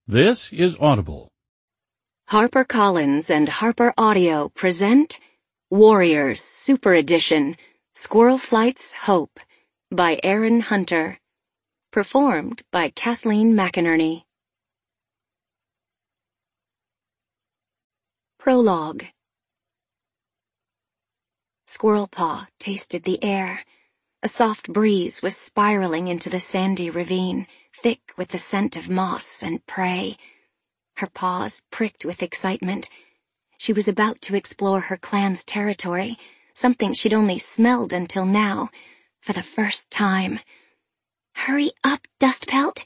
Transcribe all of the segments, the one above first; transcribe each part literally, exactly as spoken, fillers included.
This is Audible. HarperCollins and Harper Audio present Warriors Super Edition, Squirrel Flight's Hope by Aaron Hunter. Performed by Kathleen McInerney. Prologue. Squirrel Paw tasted the air. A soft breeze was spiraling into the sandy ravine, thick with the scent of moss and prey. Her paws pricked with excitement. She was about to explore her clan's territory, something she'd only smelled until now, for the first time. Hurry up, Dustpelt!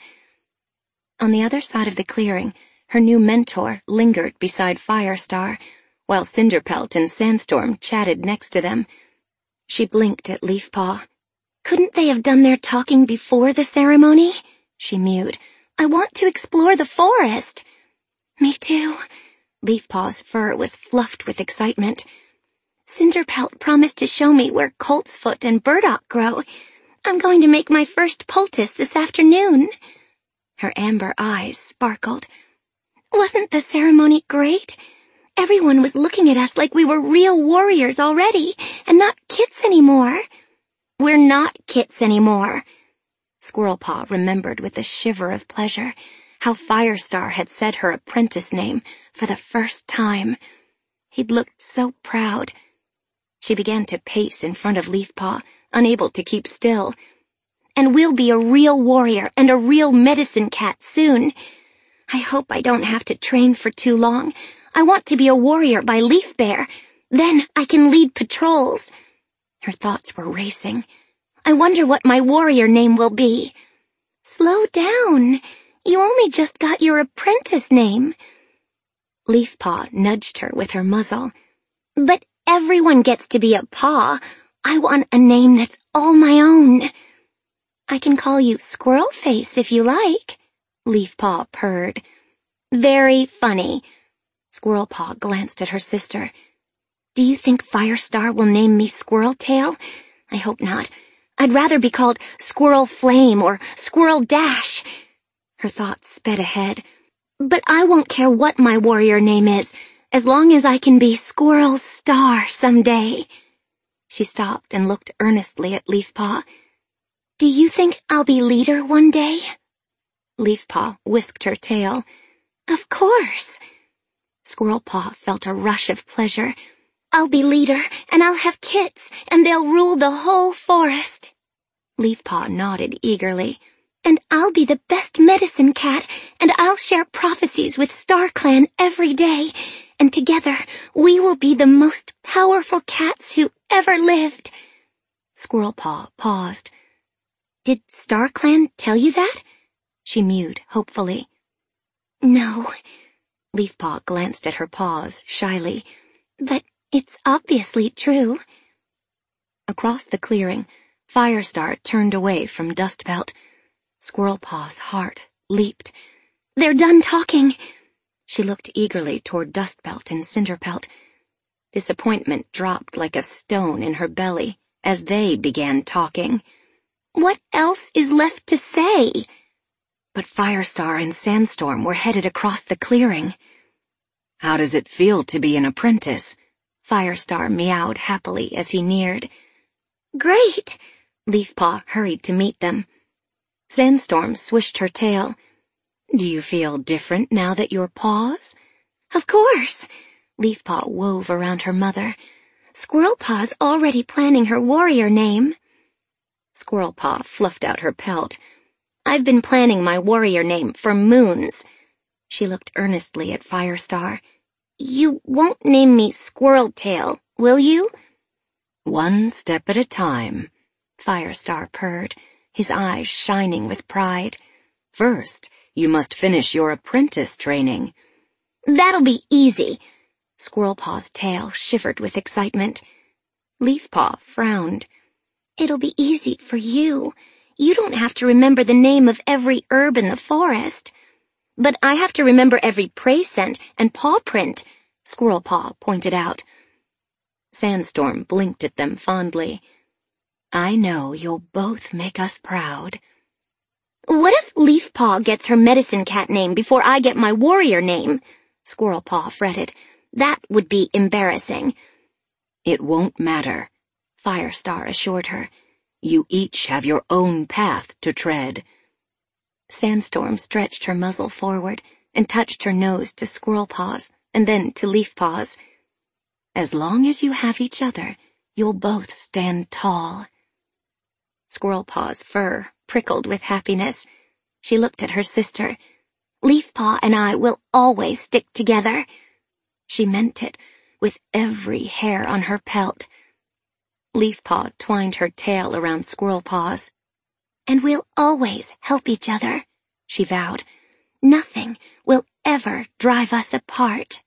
On the other side of the clearing, her new mentor lingered beside Firestar, while Cinderpelt and Sandstorm chatted next to them. She blinked at Leafpaw. Couldn't they have done their talking before the ceremony? She mewed. I want to explore the forest. Me too. Leafpaw's fur was fluffed with excitement. Cinderpelt promised to show me where coltsfoot and burdock grow. I'm going to make my first poultice this afternoon. Her amber eyes sparkled. Wasn't the ceremony great? Everyone was looking at us like we were real warriors already, and not kits anymore. We're not kits anymore. Squirrelpaw remembered with a shiver of pleasure how Firestar had said her apprentice name for the first time. He'd looked so proud. She began to pace in front of Leafpaw, unable to keep still. And we'll be a real warrior and a real medicine cat soon. I hope I don't have to train for too long. I want to be a warrior by Leaf Bear. Then I can lead patrols. Her thoughts were racing. I wonder what my warrior name will be. Slow down. You only just got your apprentice name. Leafpaw nudged her with her muzzle. But everyone gets to be a paw. I want a name that's all my own. I can call you Squirrelface if you like. Leafpaw purred. Very funny. Squirrelpaw glanced at her sister. Do you think Firestar will name me Squirreltail? I hope not. I'd rather be called Squirrel Flame or Squirrel Dash. Her thoughts sped ahead. But I won't care what my warrior name is, as long as I can be Squirrel Star someday. She stopped and looked earnestly at Leafpaw. Do you think I'll be leader one day? Leafpaw whisked her tail. Of course. Squirrelpaw felt a rush of pleasure. I'll be leader, and I'll have kits, and they'll rule the whole forest. Leafpaw nodded eagerly. And I'll be the best medicine cat, and I'll share prophecies with StarClan every day, and together we will be the most powerful cats who ever lived. Squirrelpaw paused. Did StarClan tell you that? She mewed hopefully. No. Leafpaw glanced at her paws shyly. But it's obviously true. Across the clearing, Firestar turned away from Dustpelt. Squirrelpaw's heart leaped. They're done talking. She looked eagerly toward Dustpelt and Cinderpelt. Disappointment dropped like a stone in her belly as they began talking. What else is left to say? But Firestar and Sandstorm were headed across the clearing. How does it feel to be an apprentice? Firestar meowed happily as he neared. Great! Leafpaw hurried to meet them. Sandstorm swished her tail. Do you feel different now that you're paws? Of course. Leafpaw wove around her mother. Squirrelpaw's already planning her warrior name. Squirrelpaw fluffed out her pelt. I've been planning my warrior name for moons. She looked earnestly at Firestar. You won't name me Squirreltail, will you? One step at a time, Firestar purred, his eyes shining with pride. First, you must finish your apprentice training. That'll be easy. Squirrelpaw's tail shivered with excitement. Leafpaw frowned. It'll be easy for you. You don't have to remember the name of every herb in the forest. But I have to remember every prey scent and paw print, Squirrelpaw pointed out. Sandstorm blinked at them fondly. I know you'll both make us proud. What if Leafpaw gets her medicine cat name before I get my warrior name? Squirrelpaw fretted. That would be embarrassing. It won't matter, Firestar assured her. You each have your own path to tread. Sandstorm stretched her muzzle forward and touched her nose to Squirrelpaw's and then to Leafpaw's. As long as you have each other, you'll both stand tall. Squirrelpaw's fur prickled with happiness. She looked at her sister. Leafpaw and I will always stick together. She meant it, with every hair on her pelt. Leafpaw twined her tail around Squirrelpaw's. And we'll always help each other, she vowed. Nothing will ever drive us apart.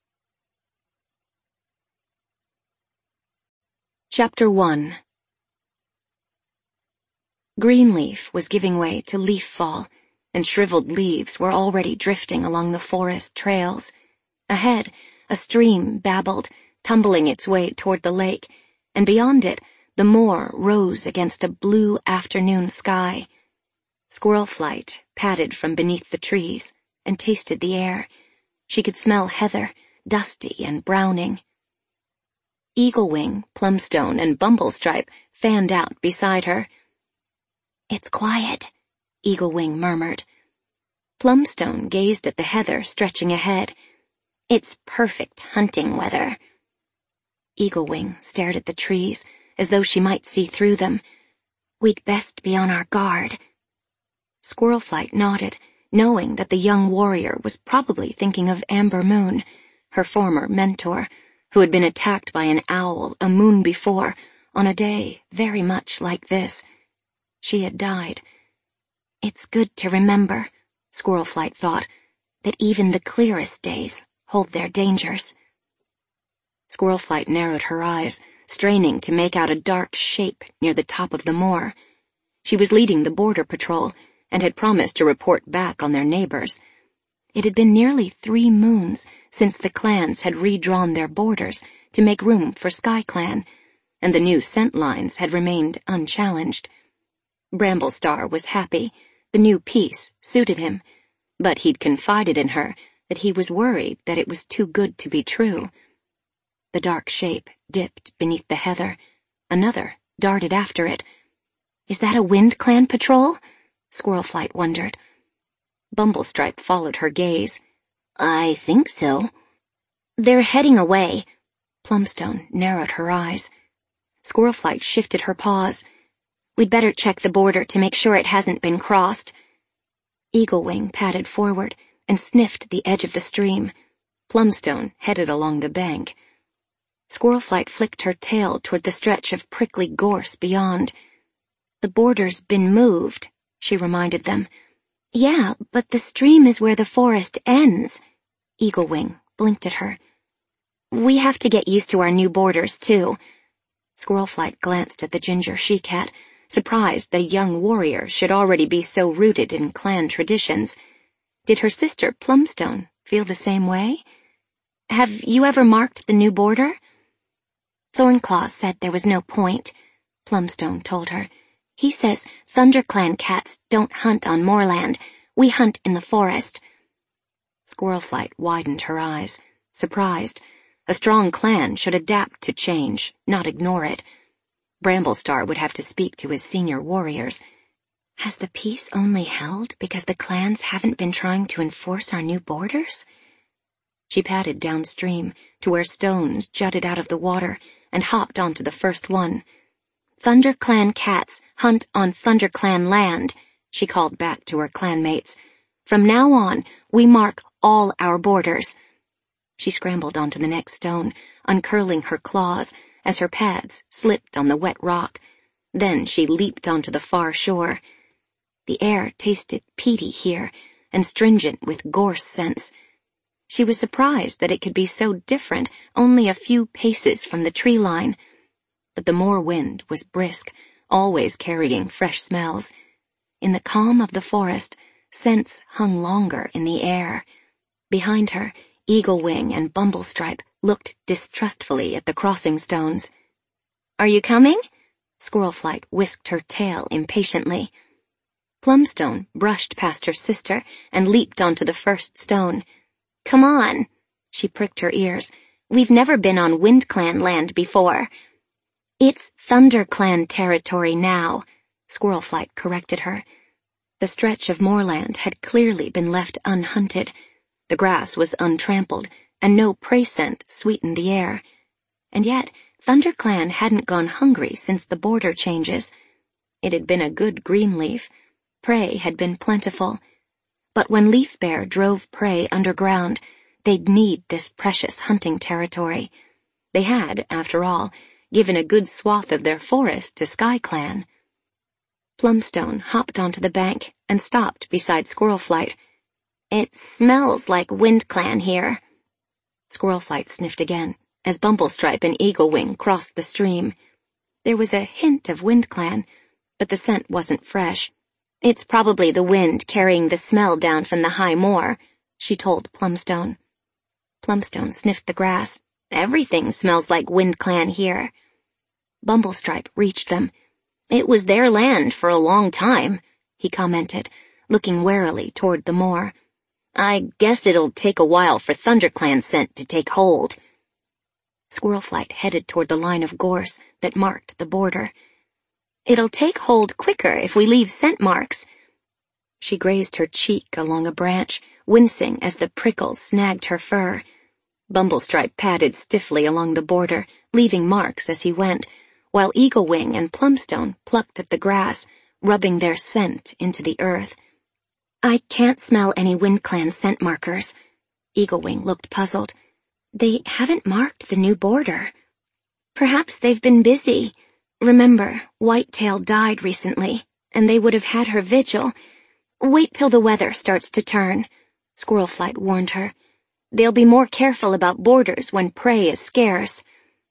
Chapter one. Greenleaf was giving way to leaf-fall, and shriveled leaves were already drifting along the forest trails. Ahead, a stream babbled, tumbling its way toward the lake, and beyond it, the moor rose against a blue afternoon sky. Squirrelflight padded from beneath the trees and tasted the air. She could smell heather, dusty and browning. Eaglewing, Plumstone, and Bumblestripe fanned out beside her. It's quiet, Eaglewing murmured. Plumstone gazed at the heather stretching ahead. It's perfect hunting weather. Eaglewing stared at the trees, as though she might see through them. We'd best be on our guard. Squirrelflight nodded, knowing that the young warrior was probably thinking of Amber Moon, her former mentor, who had been attacked by an owl a moon before, on a day very much like this. She had died. It's good to remember, Squirrelflight thought, that even the clearest days hold their dangers. Squirrelflight narrowed her eyes, straining to make out a dark shape near the top of the moor. She was leading the border patrol and had promised to report back on their neighbors. It had been nearly three moons since the clans had redrawn their borders to make room for SkyClan, and the new scent lines had remained unchallenged. Bramblestar was happy. The new peace suited him, but he'd confided in her that he was worried that it was too good to be true. The dark shape dipped beneath the heather. Another darted after it. Is that a Wind Clan patrol? Squirrelflight wondered. Bumblestripe followed her gaze. I think so. They're heading away. Plumstone narrowed her eyes. Squirrelflight shifted her paws. We'd better check the border to make sure it hasn't been crossed. Eaglewing padded forward and sniffed the edge of the stream. Plumstone headed along the bank. Squirrelflight flicked her tail toward the stretch of prickly gorse beyond. The border's been moved, she reminded them. Yeah, but the stream is where the forest ends. Eaglewing blinked at her. We have to get used to our new borders, too. Squirrelflight glanced at the ginger she-cat, surprised that a young warrior should already be so rooted in clan traditions. Did her sister Plumstone feel the same way? Have you ever marked the new border? Thornclaw said there was no point, Plumstone told her. He says ThunderClan cats don't hunt on moorland. We hunt in the forest. Squirrelflight widened her eyes, surprised. A strong clan should adapt to change, not ignore it. Bramblestar would have to speak to his senior warriors. Has the peace only held because the clans haven't been trying to enforce our new borders? She padded downstream to where stones jutted out of the water and hopped onto the first one. ThunderClan cats hunt on ThunderClan land, she called back to her clanmates. From now on, we mark all our borders. She scrambled onto the next stone, uncurling her claws as her pads slipped on the wet rock. Then she leaped onto the far shore. The air tasted peaty here and stringent with gorse scents. She was surprised that it could be so different only a few paces from the tree line. But the moor wind was brisk, always carrying fresh smells. In the calm of the forest, scents hung longer in the air. Behind her, Eaglewing and Bumblestripe looked distrustfully at the crossing stones. Are you coming? Squirrelflight whisked her tail impatiently. Plumstone brushed past her sister and leaped onto the first stone. "Come on." She pricked her ears. "We've never been on WindClan land before." "It's ThunderClan territory now," Squirrelflight corrected her. The stretch of moorland had clearly been left unhunted. The grass was untrampled, and no prey scent sweetened the air. And yet, ThunderClan hadn't gone hungry since the border changes. It had been a good greenleaf. Prey had been plentiful. But when Leaf Bear drove prey underground, they'd need this precious hunting territory. They had, after all, given a good swath of their forest to SkyClan. Plumstone hopped onto the bank and stopped beside Squirrelflight. "It smells like WindClan here." Squirrelflight sniffed again as Bumblestripe and Eaglewing crossed the stream. There was a hint of WindClan, but the scent wasn't fresh. "It's probably the wind carrying the smell down from the high moor," she told Plumstone. Plumstone sniffed the grass. "Everything smells like WindClan here." Bumblestripe reached them. "It was their land for a long time," he commented, looking warily toward the moor. "I guess it'll take a while for ThunderClan scent to take hold." Squirrelflight headed toward the line of gorse that marked the border. "It'll take hold quicker if we leave scent marks." She grazed her cheek along a branch, wincing as the prickles snagged her fur. Bumblestripe padded stiffly along the border, leaving marks as he went, while Eaglewing and Plumstone plucked at the grass, rubbing their scent into the earth. "I can't smell any WindClan scent markers." Eaglewing looked puzzled. "They haven't marked the new border." "Perhaps they've been busy. Remember, Whitetail died recently, and they would have had her vigil. Wait till the weather starts to turn," Squirrelflight warned her. "They'll be more careful about borders when prey is scarce."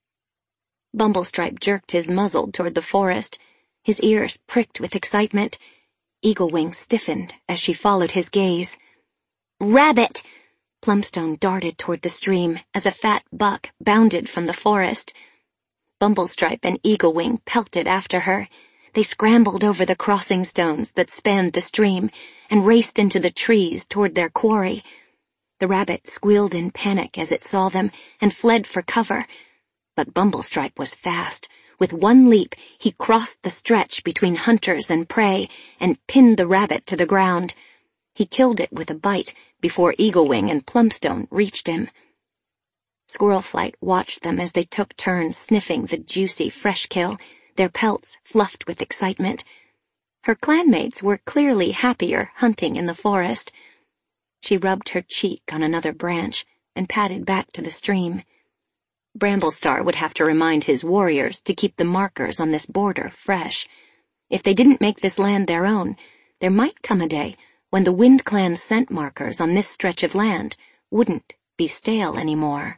Bumblestripe jerked his muzzle toward the forest. His ears pricked with excitement. Eaglewing stiffened as she followed his gaze. "Rabbit!" Plumstone darted toward the stream as a fat buck bounded from the forest. Bumblestripe and Eaglewing pelted after her. They scrambled over the crossing stones that spanned the stream and raced into the trees toward their quarry. The rabbit squealed in panic as it saw them and fled for cover. But Bumblestripe was fast. With one leap, he crossed the stretch between hunters and prey and pinned the rabbit to the ground. He killed it with a bite before Eaglewing and Plumstone reached him. Squirrelflight watched them as they took turns sniffing the juicy fresh kill, their pelts fluffed with excitement. Her clanmates were clearly happier hunting in the forest. She rubbed her cheek on another branch and padded back to the stream. Bramblestar would have to remind his warriors to keep the markers on this border fresh. If they didn't make this land their own, there might come a day when the WindClan scent markers on this stretch of land wouldn't be stale anymore.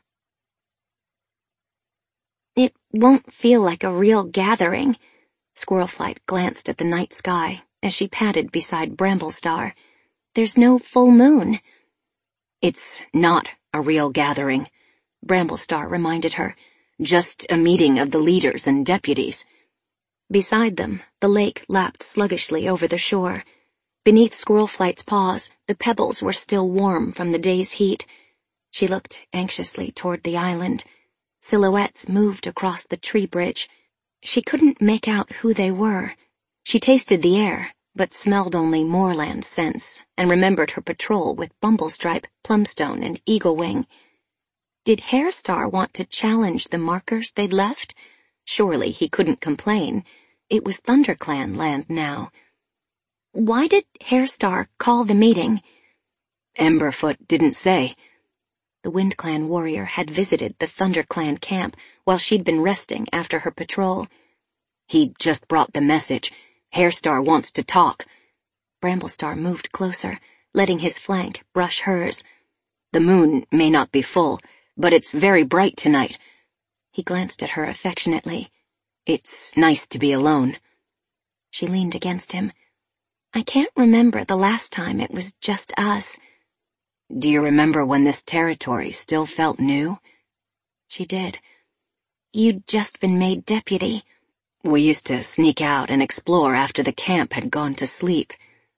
"It won't feel like a real gathering." Squirrelflight glanced at the night sky as she padded beside Bramblestar. "There's no full moon." "It's not a real gathering," Bramblestar reminded her. "Just a meeting of the leaders and deputies." Beside them, the lake lapped sluggishly over the shore. Beneath Squirrelflight's paws, the pebbles were still warm from the day's heat. She looked anxiously toward the island. Silhouettes moved across the tree bridge. She couldn't make out who they were. She tasted the air, but smelled only moorland scents, and remembered her patrol with Bumblestripe, Plumstone, and Eaglewing. Did Hairstar want to challenge the markers they'd left? Surely he couldn't complain. It was ThunderClan land now. Why did Hairstar call the meeting? Emberfoot didn't say. The WindClan warrior had visited the ThunderClan camp while she'd been resting after her patrol. He just brought the message. Hairstar wants to talk. Bramblestar moved closer, letting his flank brush hers. The moon may not be full, but it's very bright tonight. He glanced at her affectionately. It's nice to be alone. She leaned against him. I can't remember the last time it was just us. Do you remember when this territory still felt new? She did. You'd just been made deputy. We used to sneak out and explore after the camp had gone to sleep.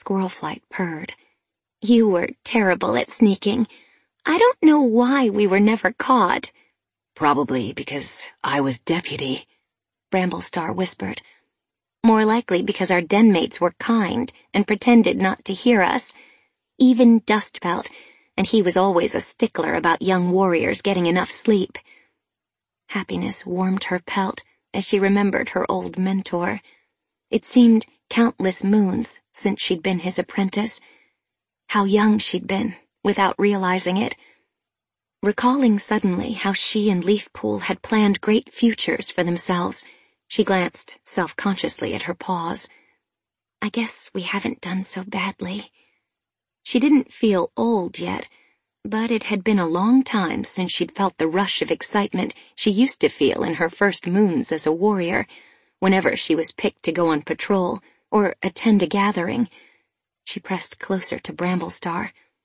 Squirrelflight purred. You were terrible at sneaking. I don't know why we were never caught. Probably because I was deputy, Bramblestar whispered. More likely because our den mates were kind and pretended not to hear us. Even Dust felt, and he was always a stickler about young warriors getting enough sleep. Happiness warmed her pelt as she remembered her old mentor. It seemed countless moons since she'd been his apprentice. How young she'd been, without realizing it. Recalling suddenly how she and Leafpool had planned great futures for themselves, she glanced self-consciously at her paws. I guess we haven't done so badly. She didn't feel old yet, but it had been a long time since she'd felt the rush of excitement she used to feel in her first moons as a warrior, whenever she was picked to go on patrol or attend a gathering. She pressed closer to Bramblestar.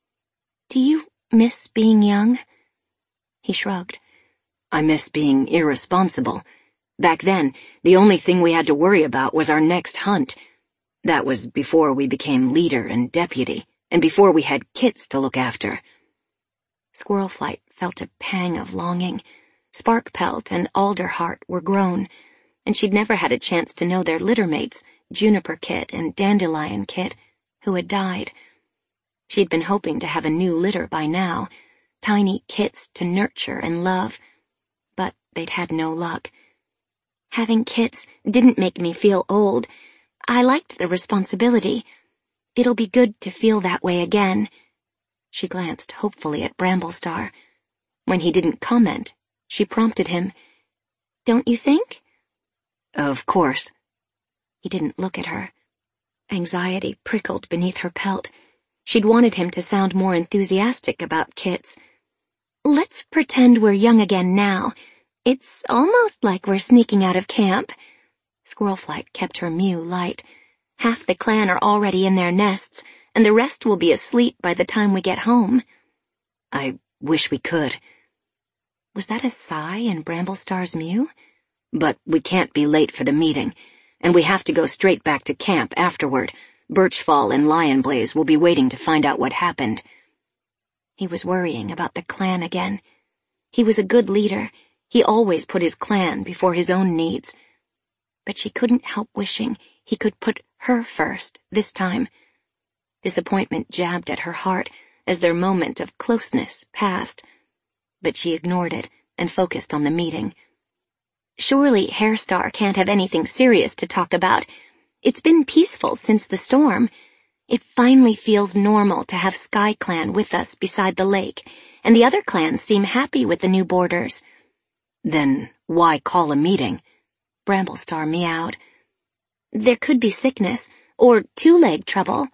Do you miss being young? He shrugged. I miss being irresponsible. Back then, the only thing we had to worry about was our next hunt. That was before we became leader and deputy, and before we had kits to look after. Squirrelflight felt a pang of longing. Sparkpelt and Alderheart were grown, and she'd never had a chance to know their littermates, Juniper Kit and Dandelion Kit, who had died. She'd been hoping to have a new litter by now, tiny kits to nurture and love, but they'd had no luck. Having kits didn't make me feel old. I liked the responsibility. It'll be good to feel that way again. She glanced hopefully at Bramblestar. When he didn't comment, she prompted him. Don't you think? Of course. He didn't look at her. Anxiety prickled beneath her pelt. She'd wanted him to sound more enthusiastic about kits. Let's pretend we're young again now. It's almost like we're sneaking out of camp. Squirrelflight kept her mew light. Half the clan are already in their nests, and the rest will be asleep by the time we get home. I wish we could. Was that a sigh in Bramblestar's mew? But we can't be late for the meeting, and we have to go straight back to camp afterward. Birchfall and Lionblaze will be waiting to find out what happened. He was worrying about the clan again. He was a good leader. He always put his clan before his own needs. But she couldn't help wishing he could put her first this time. Disappointment jabbed at her heart as their moment of closeness passed. But she ignored it and focused on the meeting. Surely Hairstar can't have anything serious to talk about. It's been peaceful since the storm. It finally feels normal to have SkyClan with us beside the lake, and the other clans seem happy with the new borders. Then why call a meeting? Bramblestar meowed. There could be sickness, or two-leg trouble.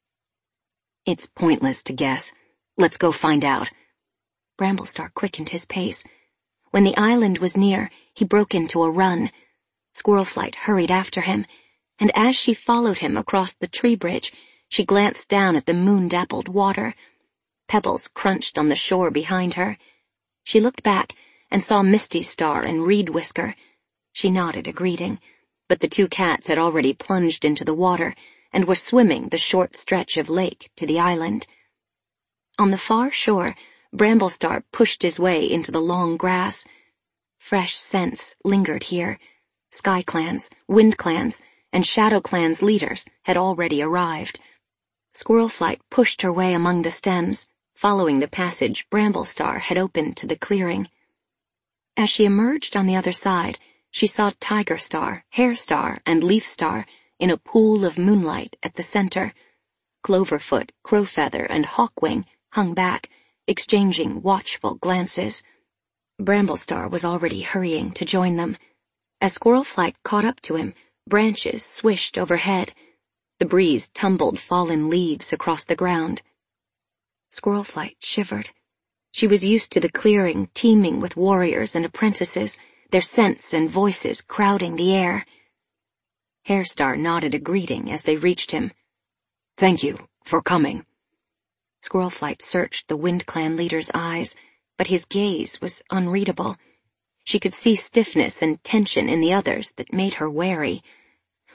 It's pointless to guess. Let's go find out. Bramblestar quickened his pace. When the island was near, he broke into a run. Squirrelflight hurried after him, and as she followed him across the tree bridge, she glanced down at the moon-dappled water. Pebbles crunched on the shore behind her. She looked back and saw Misty Star and Reed Whisker. She nodded a greeting, but the two cats had already plunged into the water and were swimming the short stretch of lake to the island. On the far shore, Bramblestar pushed his way into the long grass. Fresh scents lingered here. SkyClans, WindClans, and ShadowClan's leaders had already arrived. Squirrelflight pushed her way among the stems, following the passage Bramblestar had opened to the clearing. As she emerged on the other side, she saw Tigerstar, Hairstar, and Leafstar in a pool of moonlight at the center. Cloverfoot, Crowfeather, and Hawkwing hung back, exchanging watchful glances. Bramblestar was already hurrying to join them. As Squirrelflight caught up to him, branches swished overhead. The breeze tumbled fallen leaves across the ground. Squirrelflight shivered. She was used to the clearing teeming with warriors and apprentices, their scents and voices crowding the air. Hairstar nodded a greeting as they reached him. Thank you for coming. Squirrelflight searched the WindClan leader's eyes, but his gaze was unreadable. She could see stiffness and tension in the others that made her wary.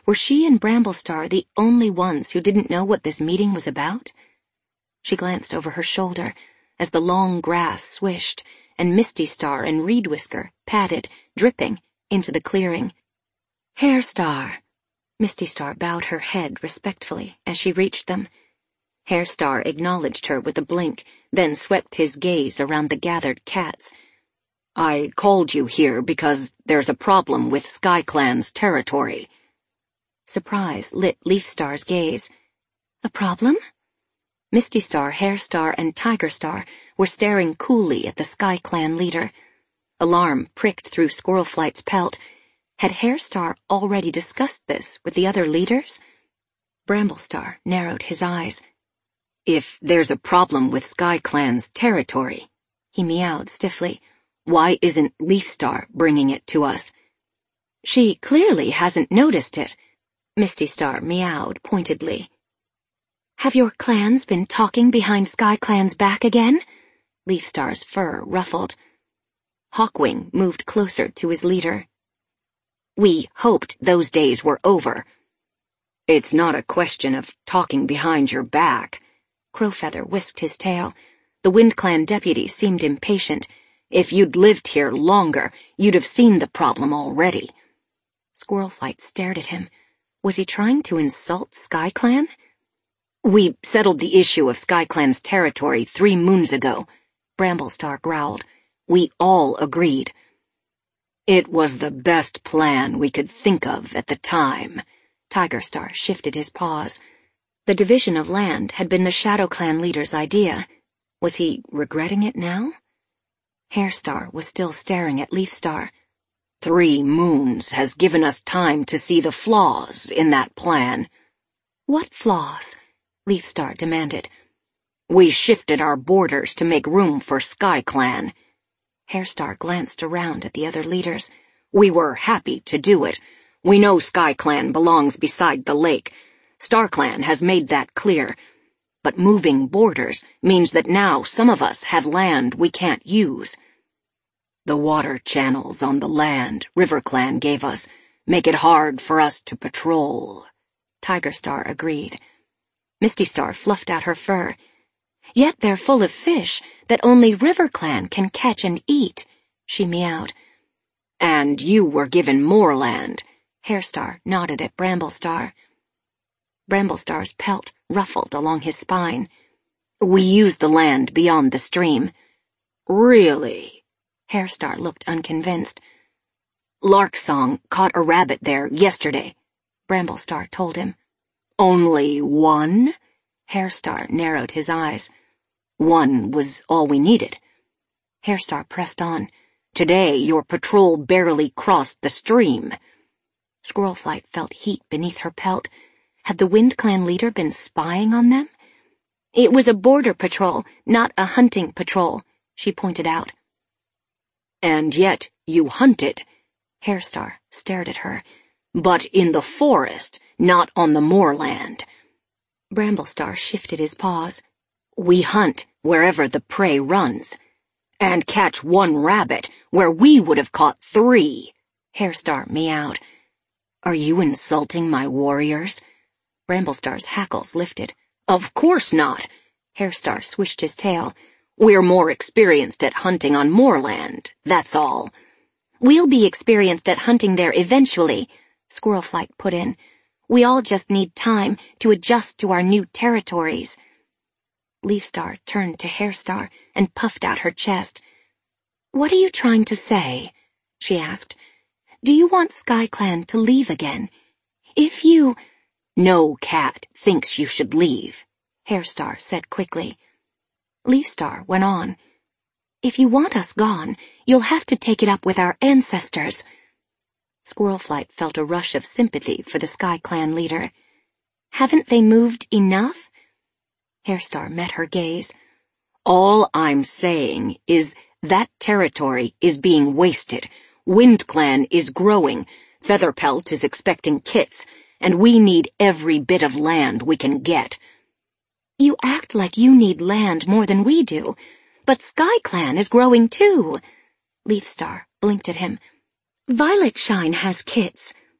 Were she and Bramblestar the only ones who didn't know what this meeting was about? She glanced over her shoulder as the long grass swished and Misty Star and Reed Whisker padded, dripping, into the clearing. Hair Star. Misty Star bowed her head respectfully as she reached them. Hair Star acknowledged her with a blink, then swept his gaze around the gathered cats. I called you here because there's a problem with SkyClan's territory. Surprise lit Leaf Star's gaze. A problem? Misty Star, Hair Star, and Tiger Star were staring coolly at the SkyClan leader. Alarm pricked through Squirrelflight's pelt. Had Hair Star already discussed this with the other leaders? Bramblestar narrowed his eyes. If there's a problem with SkyClan's territory, he meowed stiffly, why isn't Leaf Star bringing it to us? She clearly hasn't noticed it, Misty Star meowed pointedly. Have your clans been talking behind SkyClan's back again? Leaf Star's fur ruffled. Hawkwing moved closer to his leader. We hoped those days were over. It's not a question of talking behind your back. Crowfeather whisked his tail. The WindClan deputy seemed impatient. If you'd lived here longer, you'd have seen the problem already. Squirrelflight stared at him. Was he trying to insult SkyClan? We settled the issue of SkyClan's territory three moons ago, Bramblestar growled. We all agreed. It was the best plan we could think of at the time. Tigerstar shifted his paws. The division of land had been the ShadowClan leader's idea. Was he regretting it now? Hairstar was still staring at Leafstar. Three moons has given us time to see the flaws in that plan. What flaws? Leafstar demanded. We shifted our borders to make room for SkyClan. Hairstar glanced around at the other leaders. We were happy to do it. We know SkyClan belongs beside the lake. StarClan has made that clear. But moving borders means that now some of us have land we can't use. The water channels on the land RiverClan gave us make it hard for us to patrol. Tigerstar agreed. Misty Star fluffed out her fur. Yet they're full of fish that only RiverClan can catch and eat, she meowed. And you were given more land. Hairstar nodded at Bramblestar. Bramblestar's pelt ruffled along his spine. We used the land beyond the stream. Really? Hairstar looked unconvinced. Larksong caught a rabbit there yesterday, Bramblestar told him. Only one? Hairstar narrowed his eyes. One was all we needed. Hairstar pressed on. Today your patrol barely crossed the stream. Squirrelflight felt heat beneath her pelt. Had the WindClan leader been spying on them? It was a border patrol, not a hunting patrol, she pointed out. And yet you hunted. Hairstar stared at her. But in the forest, not on the moorland. Bramblestar shifted his paws. We hunt wherever the prey runs. And catch one rabbit where we would have caught three. Hairstar meowed. Are you insulting my warriors? Bramblestar's hackles lifted. Of course not. Hairstar swished his tail. We're more experienced at hunting on moorland, that's all. We'll be experienced at hunting there eventually, Squirrelflight put in. We all just need time to adjust to our new territories. Leafstar turned to Hairstar and puffed out her chest. What are you trying to say? She asked. Do you want SkyClan to leave again? If you... No cat thinks you should leave, Hairstar said quickly. Leafstar went on. If you want us gone, you'll have to take it up with our ancestors. Squirrelflight felt a rush of sympathy for the SkyClan leader. Haven't they moved enough? Hairstar met her gaze. All I'm saying is that territory is being wasted. WindClan is growing. Featherpelt is expecting kits, and we need every bit of land we can get. You act like you need land more than we do, but SkyClan is growing too. Leafstar blinked at him. Violetshine has kits.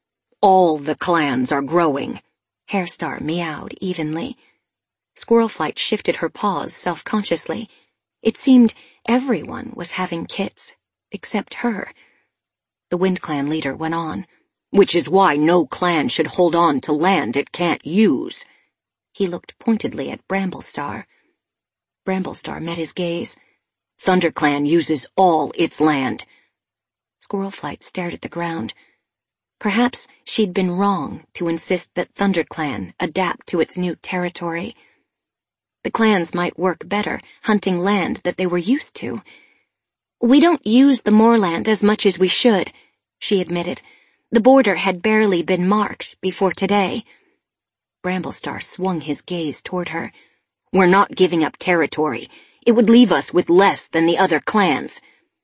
All the clans are growing, Hairstar meowed evenly. Squirrelflight shifted her paws self-consciously. It seemed everyone was having kits, except her. The Wind Clan leader went on. Which is why no clan should hold on to land it can't use. He looked pointedly at Bramblestar. Bramblestar met his gaze. ThunderClan uses all its land. Squirrelflight stared at the ground. Perhaps she'd been wrong to insist that ThunderClan adapt to its new territory. The clans might work better hunting land that they were used to. We don't use the moorland as much as we should, she admitted. The border had barely been marked before today. Bramblestar swung his gaze toward her. We're not giving up territory. It would leave us with less than the other clans.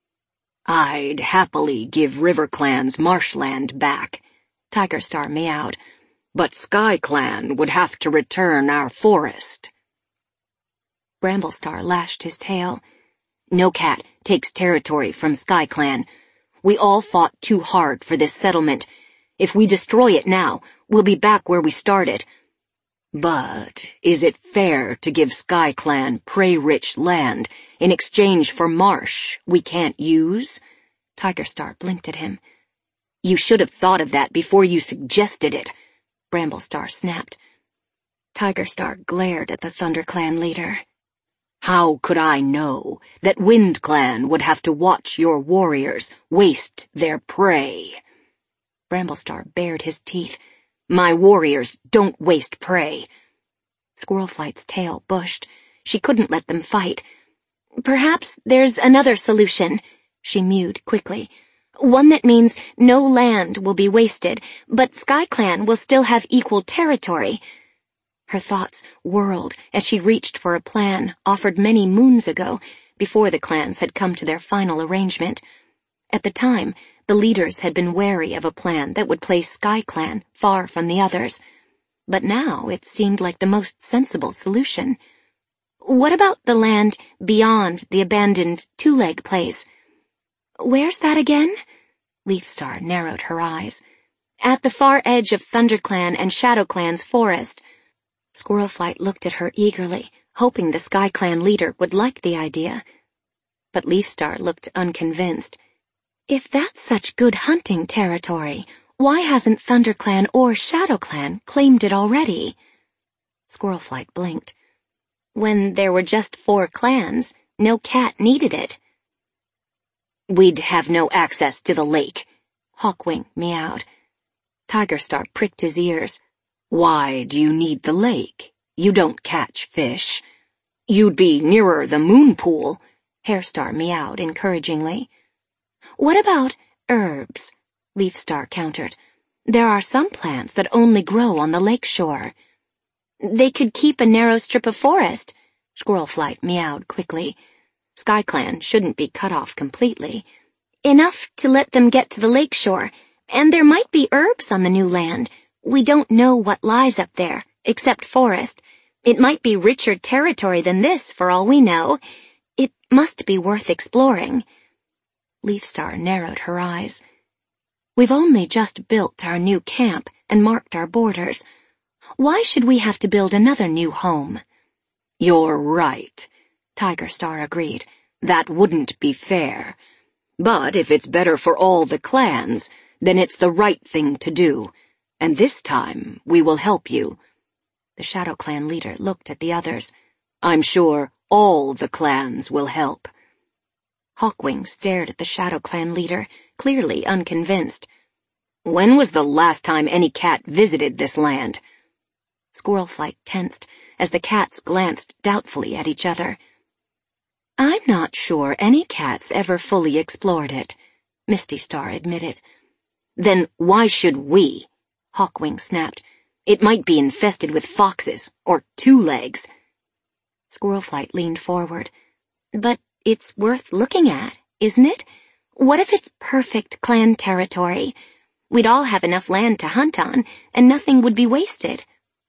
I'd happily give River Clan's marshland back, Tigerstar meowed, but Sky Clan would have to return our forest. Bramblestar lashed his tail. No cat takes territory from Sky Clan. We all fought too hard for this settlement. If we destroy it now, we'll be back where we started. But is it fair to give Sky Clan prey-rich land in exchange for marsh we can't use? Tigerstar blinked at him. You should have thought of that before you suggested it, Bramblestar snapped. Tigerstar glared at the ThunderClan leader. How could I know that Wind Clan would have to watch your warriors waste their prey? Bramblestar bared his teeth. My warriors don't waste prey. Squirrelflight's tail bushed. She couldn't let them fight. Perhaps there's another solution, she mewed quickly. One that means no land will be wasted, but SkyClan will still have equal territory. Her thoughts whirled as she reached for a plan offered many moons ago, before the clans had come to their final arrangement. At the time, the leaders had been wary of a plan that would place SkyClan far from the others, but now it seemed like the most sensible solution. What about the land beyond the abandoned two-leg place? Where's that again? Leafstar narrowed her eyes. At the far edge of ThunderClan and ShadowClan's forest. Squirrelflight looked at her eagerly, hoping the SkyClan leader would like the idea. But Leafstar looked unconvinced. If that's such good hunting territory, why hasn't ThunderClan or ShadowClan claimed it already? Squirrelflight blinked. When there were just four clans, no cat needed it. We'd have no access to the lake, Hawkwing meowed. Tigerstar pricked his ears. Why do you need the lake? You don't catch fish. You'd be nearer the moon pool, Hairstar meowed encouragingly. What about herbs? Leafstar countered. There are some plants that only grow on the lake shore. They could keep a narrow strip of forest, Squirrelflight meowed quickly. SkyClan shouldn't be cut off completely. Enough to let them get to the lake shore, and there might be herbs on the new land. We don't know what lies up there, except forest. It might be richer territory than this, for all we know. It must be worth exploring. Leafstar narrowed her eyes. We've only just built our new camp and marked our borders. Why should we have to build another new home? You're right, Tigerstar agreed. That wouldn't be fair. But if it's better for all the clans, then it's the right thing to do. And this time, we will help you. The ShadowClan leader looked at the others. I'm sure all the clans will help. Hawkwing stared at the ShadowClan leader, clearly unconvinced. When was the last time any cat visited this land? Squirrelflight tensed as the cats glanced doubtfully at each other. I'm not sure any cats ever fully explored it, Misty Star admitted. Then why should we? Hawkwing snapped. It might be infested with foxes, or two-legs. Squirrelflight leaned forward. But it's worth looking at, isn't it? What if it's perfect clan territory? We'd all have enough land to hunt on, and nothing would be wasted.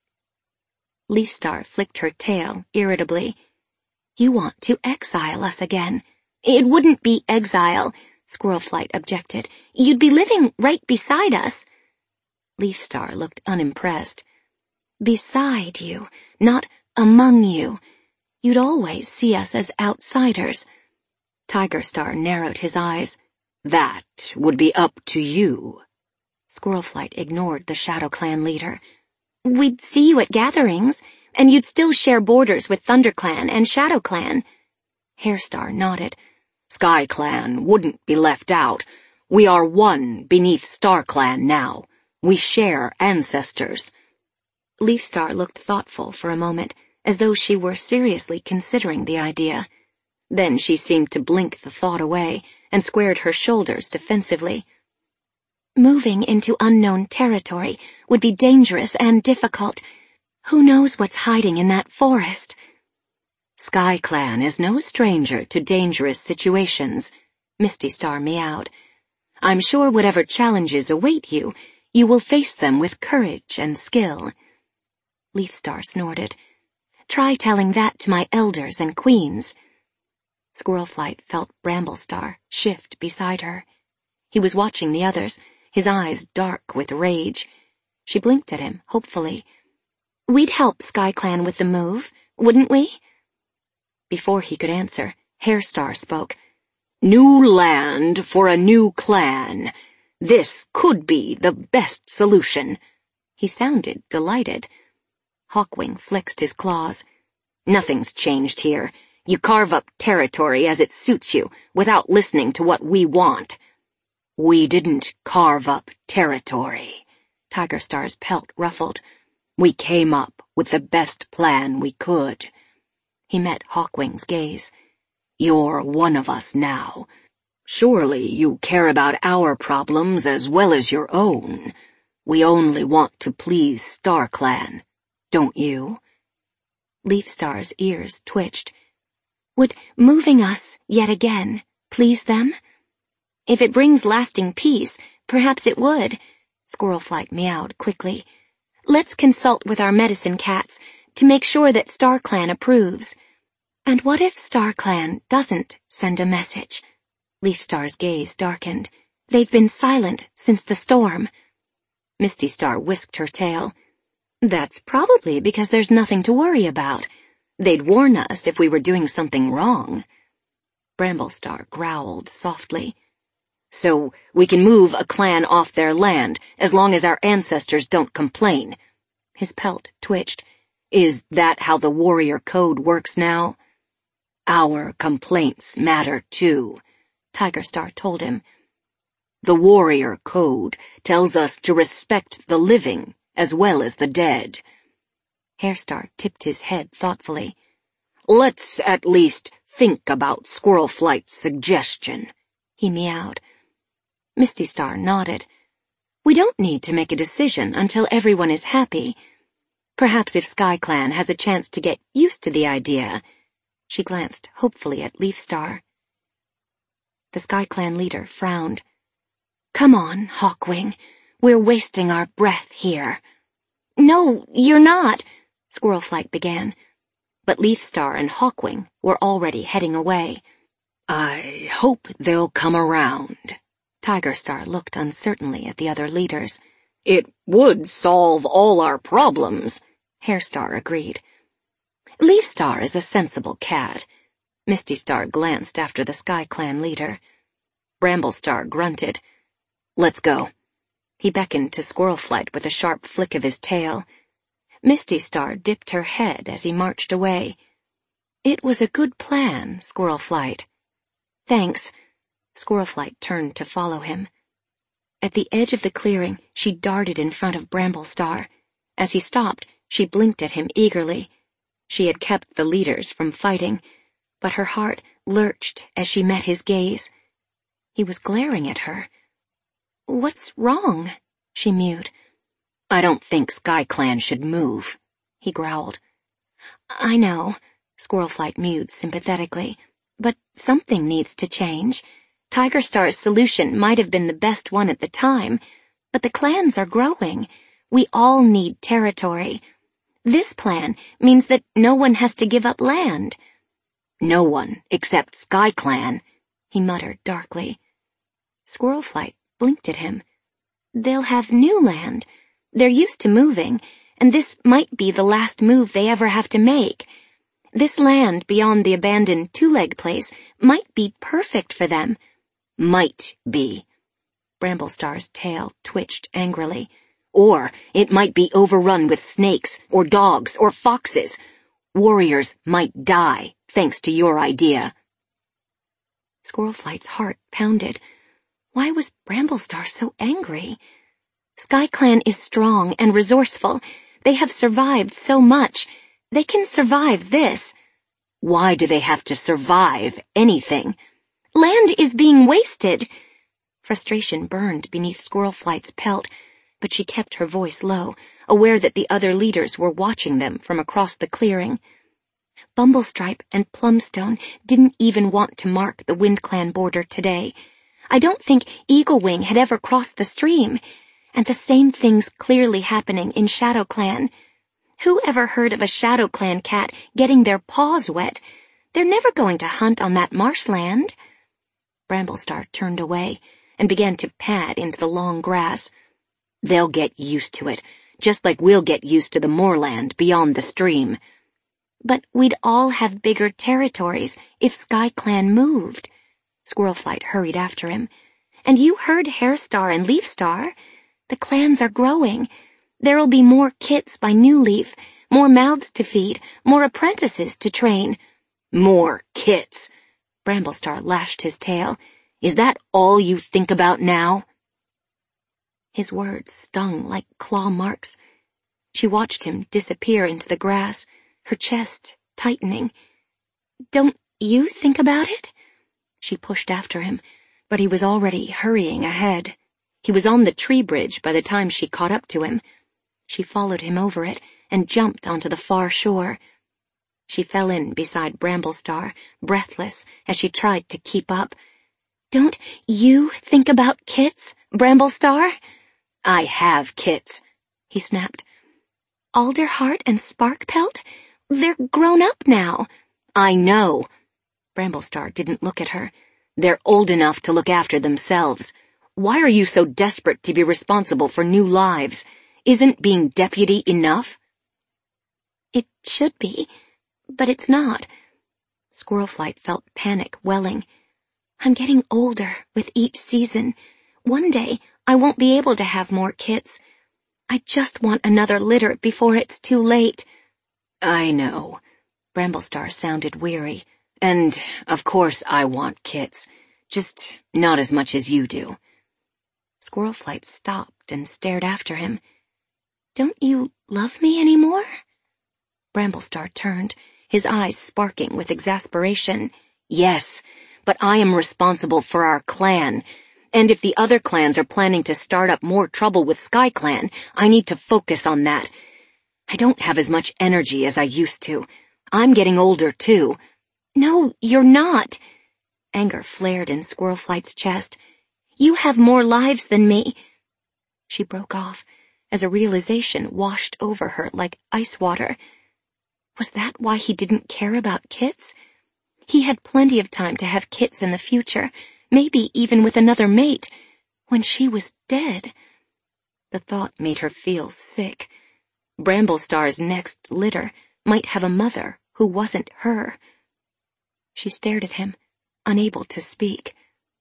Leafstar flicked her tail irritably. You want to exile us again. It wouldn't be exile, Squirrelflight objected. You'd be living right beside us. Leafstar looked unimpressed. Beside you, not among you. You'd always see us as outsiders. Tigerstar narrowed his eyes. That would be up to you. Squirrelflight ignored the Shadow Clan leader. We'd see you at gatherings, and you'd still share borders with ThunderClan and Shadow Clan. Hairstar nodded. SkyClan wouldn't be left out. We are one beneath StarClan now. We share ancestors. Leafstar looked thoughtful for a moment, as though she were seriously considering the idea. Then she seemed to blink the thought away and squared her shoulders defensively. Moving into unknown territory would be dangerous and difficult. Who knows what's hiding in that forest? SkyClan is no stranger to dangerous situations, Misty Star meowed. I'm sure whatever challenges await you, you will face them with courage and skill. Leafstar snorted. Try telling that to my elders and queens. Squirrelflight felt Bramblestar shift beside her. He was watching the others, his eyes dark with rage. She blinked at him, hopefully. We'd help SkyClan with the move, wouldn't we? Before he could answer, Hairstar spoke. New land for a new clan. This could be the best solution. He sounded delighted. Hawkwing flexed his claws. Nothing's changed here. You carve up territory as it suits you, without listening to what we want. We didn't carve up territory. Tigerstar's pelt ruffled. We came up with the best plan we could. He met Hawkwing's gaze. You're one of us now. Surely you care about our problems as well as your own. We only want to please StarClan, don't you? Leafstar's ears twitched. Would moving us, yet again, please them? If it brings lasting peace, perhaps it would, Squirrelflight meowed quickly. Let's consult with our medicine cats to make sure that StarClan approves. And what if StarClan doesn't send a message? Leafstar's gaze darkened. They've been silent since the storm. Misty Star whisked her tail. That's probably because there's nothing to worry about. They'd warn us if we were doing something wrong. Bramblestar growled softly. So we can move a clan off their land as long as our ancestors don't complain. His pelt twitched. Is that how the warrior code works now? Our complaints matter too, Tigerstar told him. The warrior code tells us to respect the living as well as the dead. Hairstar tipped his head thoughtfully. Let's at least think about Squirrelflight's suggestion, he meowed. Misty Star nodded. We don't need to make a decision until everyone is happy. Perhaps if SkyClan has a chance to get used to the idea. She glanced hopefully at Leafstar. The SkyClan leader frowned. Come on, Hawkwing. We're wasting our breath here. No, you're not, Squirrelflight began. But Leafstar and Hawkwing were already heading away. I hope they'll come around. Tigerstar looked uncertainly at the other leaders. It would solve all our problems, Hairstar agreed. Leafstar is a sensible cat. Misty Star glanced after the SkyClan leader. Bramblestar grunted. Let's go. He beckoned to Squirrelflight with a sharp flick of his tail. Misty Star dipped her head as he marched away. It was a good plan, Squirrelflight. Thanks. Squirrelflight turned to follow him. At the edge of the clearing, she darted in front of Bramblestar. As he stopped, she blinked at him eagerly. She had kept the leaders from fighting, but her heart lurched as she met his gaze. He was glaring at her. What's wrong? She mewed. I don't think SkyClan should move, he growled. I know, Squirrelflight mewed sympathetically, but something needs to change. Tigerstar's solution might have been the best one at the time, but the clans are growing. We all need territory. This plan means that no one has to give up land. No one except SkyClan, he muttered darkly. Squirrelflight blinked at him. They'll have new land. They're used to moving, and this might be the last move they ever have to make. This land beyond the abandoned two-leg place might be perfect for them. Might be. Bramblestar's tail twitched angrily. Or it might be overrun with snakes, or dogs, or foxes. Warriors might die, thanks to your idea. Squirrelflight's heart pounded. Why was Bramblestar so angry? SkyClan is strong and resourceful. They have survived so much. They can survive this. Why do they have to survive anything? Land is being wasted. Frustration burned beneath Squirrelflight's pelt, but she kept her voice low, aware that the other leaders were watching them from across the clearing. Bumblestripe and Plumstone didn't even want to mark the WindClan border today. I don't think Eaglewing had ever crossed the stream, and the same thing's clearly happening in ShadowClan. Who ever heard of a ShadowClan cat getting their paws wet? They're never going to hunt on that marshland. Bramblestar turned away and began to pad into the long grass. They'll get used to it, just like we'll get used to the moorland beyond the stream. But we'd all have bigger territories if SkyClan moved. Squirrelflight hurried after him. And you heard Hairstar and Leafstar. The clans are growing. There'll be more kits by New Leaf, more mouths to feed, more apprentices to train. More kits! Bramblestar lashed his tail. Is that all you think about now? His words stung like claw marks. She watched him disappear into the grass, her chest tightening. Don't you think about it? She pushed after him, but he was already hurrying ahead. He was on the tree bridge by the time she caught up to him. She followed him over it and jumped onto the far shore. She fell in beside Bramblestar, breathless, as she tried to keep up. Don't you think about kits, Bramblestar? I have kits, he snapped. Alderheart and Sparkpelt? They're grown up now. I know. Bramblestar didn't look at her. They're old enough to look after themselves. Why are you so desperate to be responsible for new lives? Isn't being deputy enough? It should be, but it's not. Squirrelflight felt panic welling. I'm getting older with each season. One day, I won't be able to have more kits. I just want another litter before it's too late. I know. Bramblestar sounded weary. And, of course, I want kits. Just not as much as you do. Squirrelflight stopped and stared after him. Don't you love me anymore? Bramblestar turned, his eyes sparking with exasperation. Yes, but I am responsible for our clan. And if the other clans are planning to start up more trouble with SkyClan, I need to focus on that. I don't have as much energy as I used to. I'm getting older, too. No, you're not. Anger flared in Squirrelflight's chest. You have more lives than me. She broke off as a realization washed over her like ice water. Was that why he didn't care about kits? He had plenty of time to have kits in the future, maybe even with another mate, when she was dead. The thought made her feel sick. Bramblestar's next litter might have a mother who wasn't her. She stared at him, unable to speak.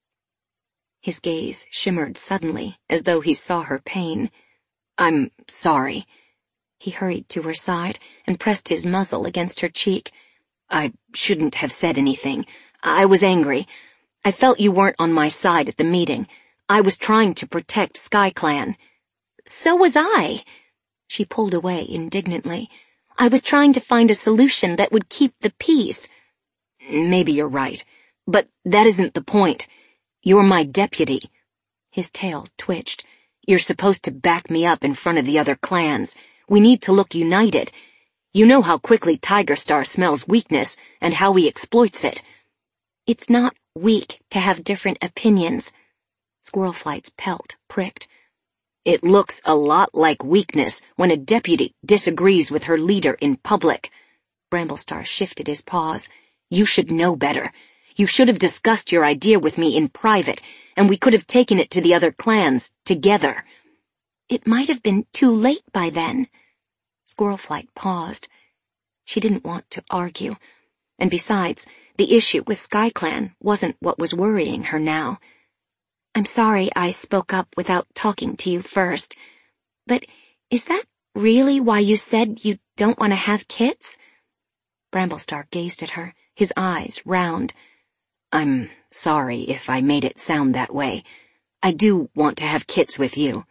His gaze shimmered suddenly, as though he saw her pain. I'm sorry. He hurried to her side and pressed his muzzle against her cheek. I shouldn't have said anything. I was angry. I felt you weren't on my side at the meeting. I was trying to protect SkyClan. So was I. She pulled away indignantly. I was trying to find a solution that would keep the peace. Maybe you're right, but that isn't the point. You're my deputy. His tail twitched. You're supposed to back me up in front of the other clans. We need to look united. You know how quickly Tigerstar smells weakness and how he exploits it. It's not weak to have different opinions. Squirrelflight's pelt pricked. It looks a lot like weakness when a deputy disagrees with her leader in public. Bramblestar shifted his paws. You should know better. You should have discussed your idea with me in private, and we could have taken it to the other clans together. It might have been too late by then. Squirrelflight paused. She didn't want to argue, and besides, the issue with SkyClan wasn't what was worrying her now. I'm sorry I spoke up without talking to you first, but is that really why you said you don't want to have kids? Bramblestar gazed at her, his eyes round. I'm sorry if I made it sound that way. I do want to have kids with you.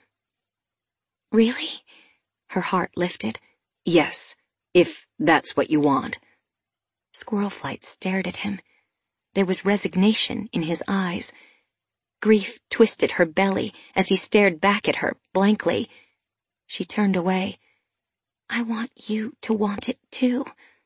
Really? Her heart lifted. Yes, if that's what you want. Squirrelflight stared at him. There was resignation in his eyes. Grief twisted her belly as he stared back at her blankly. She turned away. I want you to want it too.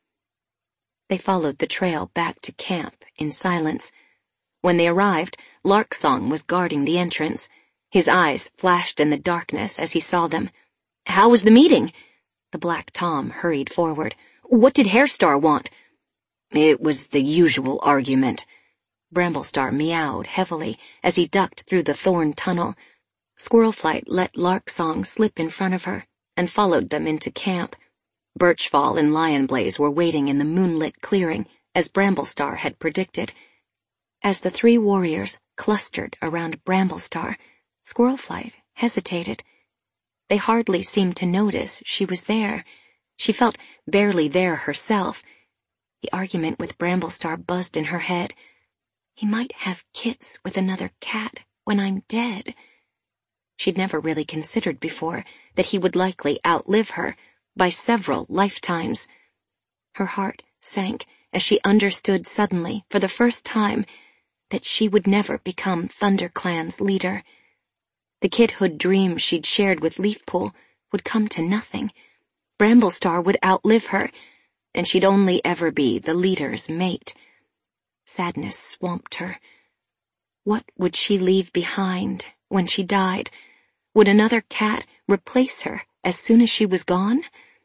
They followed the trail back to camp in silence. When they arrived, Larksong was guarding the entrance. His eyes flashed in the darkness as he saw them. How was the meeting? The Black Tom hurried forward. What did Hairstar want? It was the usual argument. Bramblestar meowed heavily as he ducked through the thorn tunnel. Squirrelflight let Larksong slip in front of her and followed them into camp. Birchfall and Lionblaze were waiting in the moonlit clearing, as Bramblestar had predicted. As the three warriors clustered around Bramblestar, Squirrelflight hesitated. They hardly seemed to notice she was there. She felt barely there herself. The argument with Bramblestar buzzed in her head. He might have kits with another cat when I'm dead. She'd never really considered before that he would likely outlive her by several lifetimes. Her heart sank as she understood suddenly, for the first time, that she would never become ThunderClan's leader. The kidhood dream she'd shared with Leafpool would come to nothing. Bramblestar would outlive her, and she'd only ever be the leader's mate. Sadness swamped her. What would she leave behind when she died? Would another cat replace her as soon as she was gone?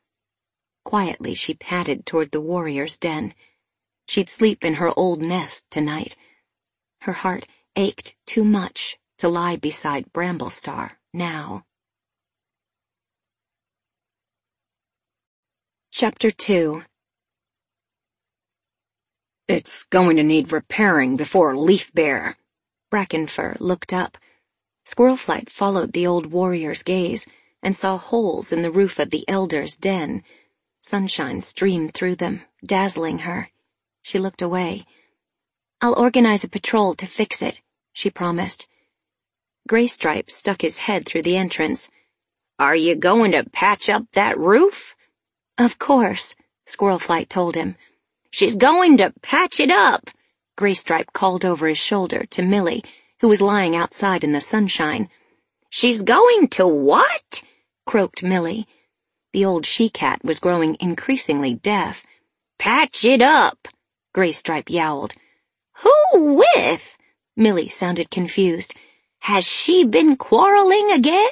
Quietly she padded toward the warrior's den. She'd sleep in her old nest tonight. Her heart ached too much to lie beside Bramblestar now. Chapter two. It's going to need repairing before Leafbear. Brackenfur looked up. Squirrelflight followed the old warrior's gaze and saw holes in the roof of the elder's den. Sunshine streamed through them, dazzling her. She looked away. I'll organize a patrol to fix it, she promised. Graystripe stuck his head through the entrance. Are you going to patch up that roof? Of course, Squirrelflight told him. She's going to patch it up, Graystripe called over his shoulder to Millie, who was lying outside in the sunshine. She's going to what? Croaked Millie. The old she-cat was growing increasingly deaf. Patch it up, Graystripe yowled. Who with? Millie sounded confused. Has she been quarreling again?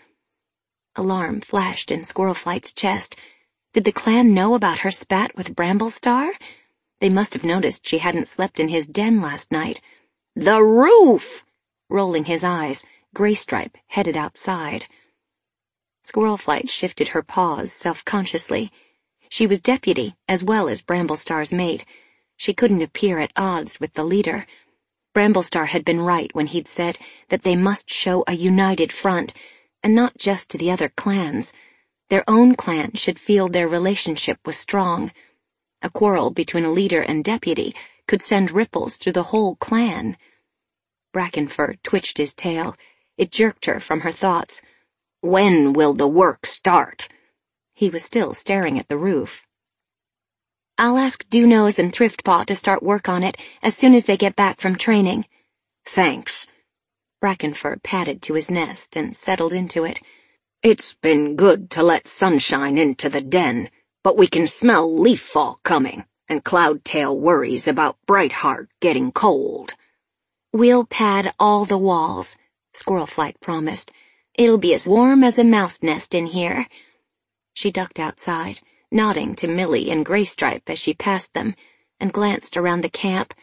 Alarm flashed in Squirrelflight's chest. Did the clan know about her spat with Bramblestar? They must have noticed she hadn't slept in his den last night. The roof! Rolling his eyes, Graystripe headed outside. Squirrelflight shifted her paws self-consciously. She was deputy as well as Bramblestar's mate. She couldn't appear at odds with the leader. Bramblestar had been right when he'd said that they must show a united front, and not just to the other clans. Their own clan should feel their relationship was strong. A quarrel between a leader and deputy could send ripples through the whole clan. Brackenfur twitched his tail. It jerked her from her thoughts. When will the work start? He was still staring at the roof. I'll ask Dewnose and Thriftpaw to start work on it as soon as they get back from training. Thanks. Brackenfur padded to his nest and settled into it. It's been good to let sunshine into the den, but we can smell Leaffall coming, and Cloudtail worries about Brightheart getting cold. We'll pad all the walls, Squirrelflight promised. It'll be as warm as a mouse nest in here. She ducked outside, nodding to Millie and Graystripe as she passed them, and glanced around the camp.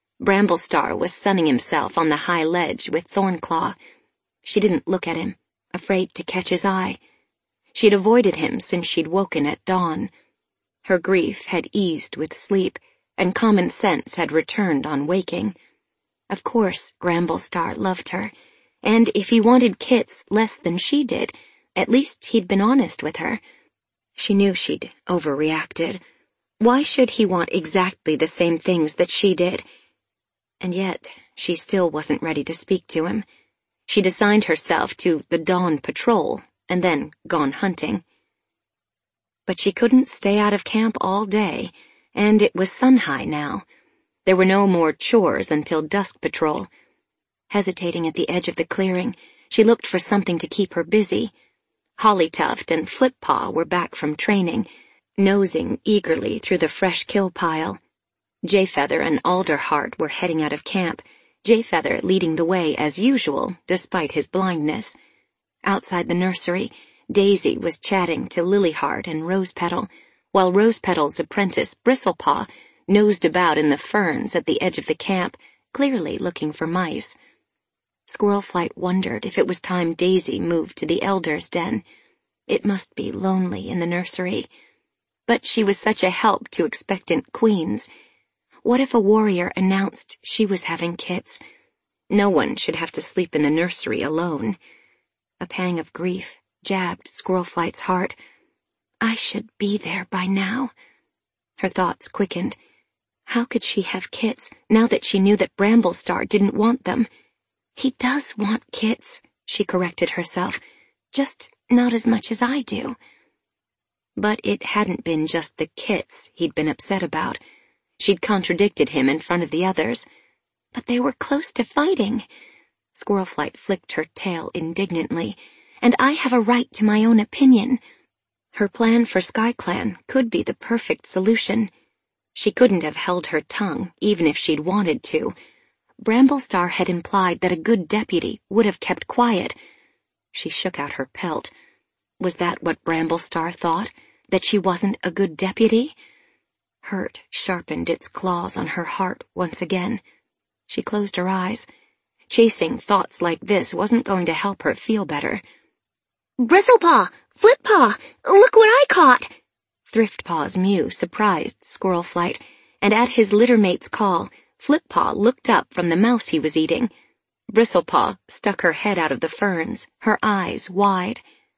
Bramblestar was sunning himself on the high ledge with Thornclaw. She didn't look at him. afraid to catch his eye. She'd avoided him since she'd woken at dawn. Her grief had eased with sleep, and common sense had returned on waking. Of course, Gramblestar loved her, and if he wanted Kits less than she did, at least he'd been honest with her. She knew she'd overreacted. Why should he want exactly the same things that she did? And yet, she still wasn't ready to speak to him. She'd assigned herself to the dawn patrol, and then gone hunting. But she couldn't stay out of camp all day, and it was sun-high now. There were no more chores until dusk patrol. Hesitating at the edge of the clearing, she looked for something to keep her busy. Hollytuft and Flip-Paw were back from training, nosing eagerly through the fresh kill pile. Jayfeather and Alderheart were heading out of camp, Jayfeather leading the way as usual, despite his blindness. Outside the nursery, Daisy was chatting to Lilyheart and Rosepetal, while Rosepetal's apprentice Bristlepaw nosed about in the ferns at the edge of the camp, clearly looking for mice. Squirrelflight wondered if it was time Daisy moved to the Elder's Den. It must be lonely in the nursery. But she was such a help to expectant queens. What if a warrior announced she was having kits? No one should have to sleep in the nursery alone. A pang of grief jabbed Squirrelflight's heart. I should be there by now. Her thoughts quickened. How could she have kits now that she knew that Bramblestar didn't want them? He does want kits, she corrected herself, just not as much as I do. But it hadn't been just the kits he'd been upset about. She'd contradicted him in front of the others. But they were close to fighting. Squirrelflight flicked her tail indignantly. And I have a right to my own opinion. Her plan for SkyClan could be the perfect solution. She couldn't have held her tongue, even if she'd wanted to. Bramblestar had implied that a good deputy would have kept quiet. She shook out her pelt. Was that what Bramblestar thought? That she wasn't a good deputy? Hurt sharpened its claws on her heart once again. She closed her eyes. Chasing thoughts like this wasn't going to help her feel better. Bristlepaw! Flip-Paw! Look what I caught! Thriftpaw's mew surprised Squirrelflight, and at his littermate's call, Flip-Paw looked up from the mouse he was eating. Bristlepaw stuck her head out of the ferns, her eyes wide.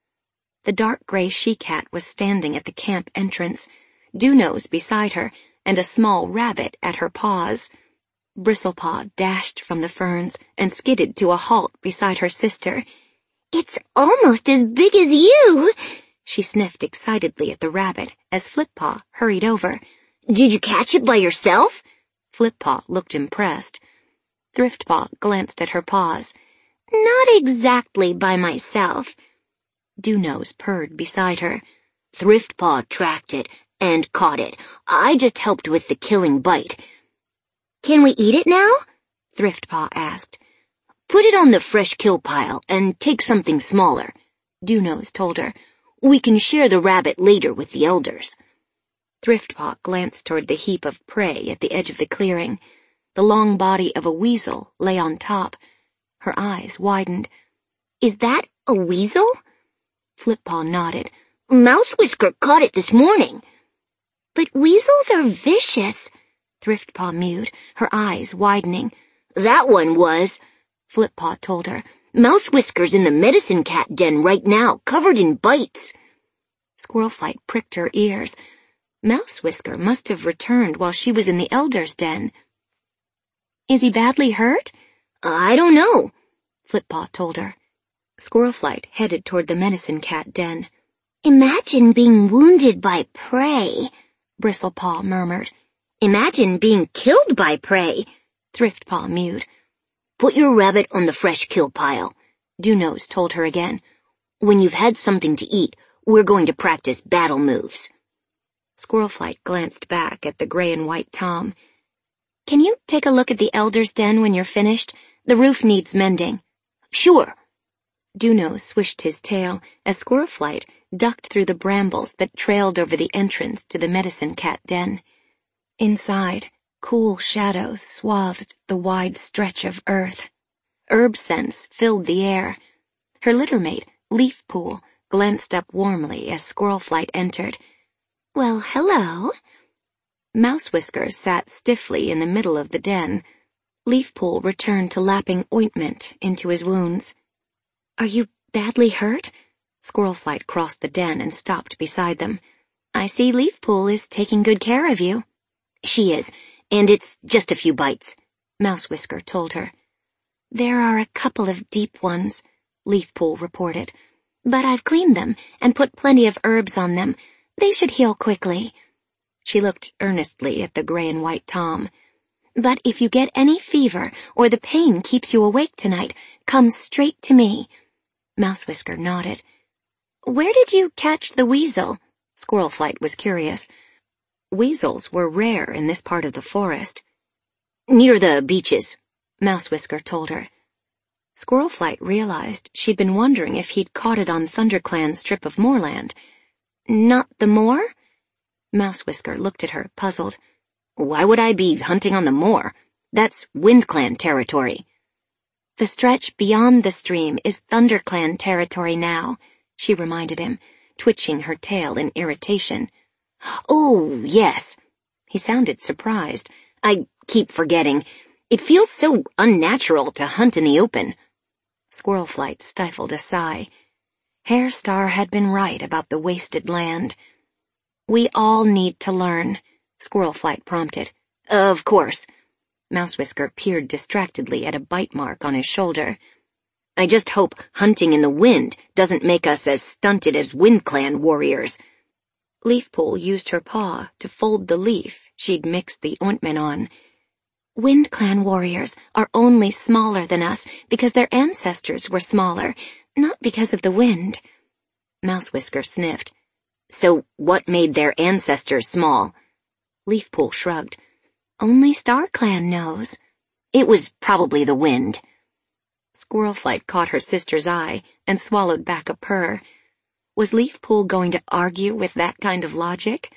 The dark gray she-cat was standing at the camp entrance, Dewnose beside her, and a small rabbit at her paws. Bristlepaw dashed from the ferns and skidded to a halt beside her sister. It's almost as big as you! She sniffed excitedly at the rabbit as Flip-Paw hurried over. Did you catch it by yourself? Flip-Paw looked impressed. Thriftpaw glanced at her paws. Not exactly by myself. Dewnose purred beside her. Thriftpaw tracked it and caught it. I just helped with the killing bite. Can we eat it now? Thriftpaw asked. Put it on the fresh kill pile and take something smaller, Dewnose told her. We can share the rabbit later with the elders. Thriftpaw glanced toward the heap of prey at the edge of the clearing. The long body of a weasel lay on top. Her eyes widened. Is that a weasel? Flip-Paw nodded. Mousewhisker caught it this morning. But weasels are vicious, Thriftpaw mewed, her eyes widening. That one was, Flip-Paw told her. Mousewhisker's in the medicine cat den right now, covered in bites. Squirrelflight pricked her ears. Mousewhisker must have returned while she was in the Elder's Den. Is he badly hurt? I don't know, Flip-Paw told her. Squirrelflight headed toward the medicine cat den. Imagine being wounded by prey, Bristlepaw murmured. Imagine being killed by prey, Thriftpaw mewed. Put your rabbit on the fresh kill pile, Dewnose told her again. When you've had something to eat, we're going to practice battle moves. Squirrelflight glanced back at the gray and white Tom. Can you take a look at the Elder's Den when you're finished? The roof needs mending. Sure. Dewnose swished his tail as Squirrelflight ducked through the brambles that trailed over the entrance to the medicine cat den. Inside, cool shadows swathed the wide stretch of earth. Herb scents filled the air. Her littermate, Leafpool glanced up warmly as Squirrelflight entered. "Well, hello." Mouse Whisker sat stiffly in the middle of the den. Leafpool returned to lapping ointment into his wounds. "Are you badly hurt?" Squirrelflight crossed the den and stopped beside them. "I see Leafpool is taking good care of you." "She is, and it's just a few bites," Mouse Whisker told her. "There are a couple of deep ones," Leafpool reported. "But I've cleaned them and put plenty of herbs on them. They should heal quickly." She looked earnestly at the gray and white Tom. "But if you get any fever or the pain keeps you awake tonight, come straight to me." Mouse Whisker nodded. "Where did you catch the weasel?" Squirrelflight was curious. Weasels were rare in this part of the forest. "Near the beaches," Mouse Whisker told her. Squirrelflight realized she'd been wondering if he'd caught it on ThunderClan's strip of moorland. "Not the moor?" Mouse Whisker looked at her, puzzled. "Why would I be hunting on the moor? That's WindClan territory." "The stretch beyond the stream is ThunderClan territory now," she reminded him, twitching her tail in irritation. "Oh, yes." He sounded surprised. "I keep forgetting. It feels so unnatural to hunt in the open." Squirrelflight stifled a sigh. Hairstar had been right about the wasted land. "We all need to learn," Squirrelflight prompted. "Of course." Mouse Whisker peered distractedly at a bite mark on his shoulder. "I just hope hunting in the wind doesn't make us as stunted as WindClan warriors." Leafpool used her paw to fold the leaf she'd mixed the ointment on. "WindClan warriors are only smaller than us because their ancestors were smaller, not because of the wind." Mouse Whisker sniffed. "So what made their ancestors small?" Leafpool shrugged. "Only StarClan knows." "It was probably the wind." Squirrelflight caught her sister's eye and swallowed back a purr. Was Leafpool going to argue with that kind of logic?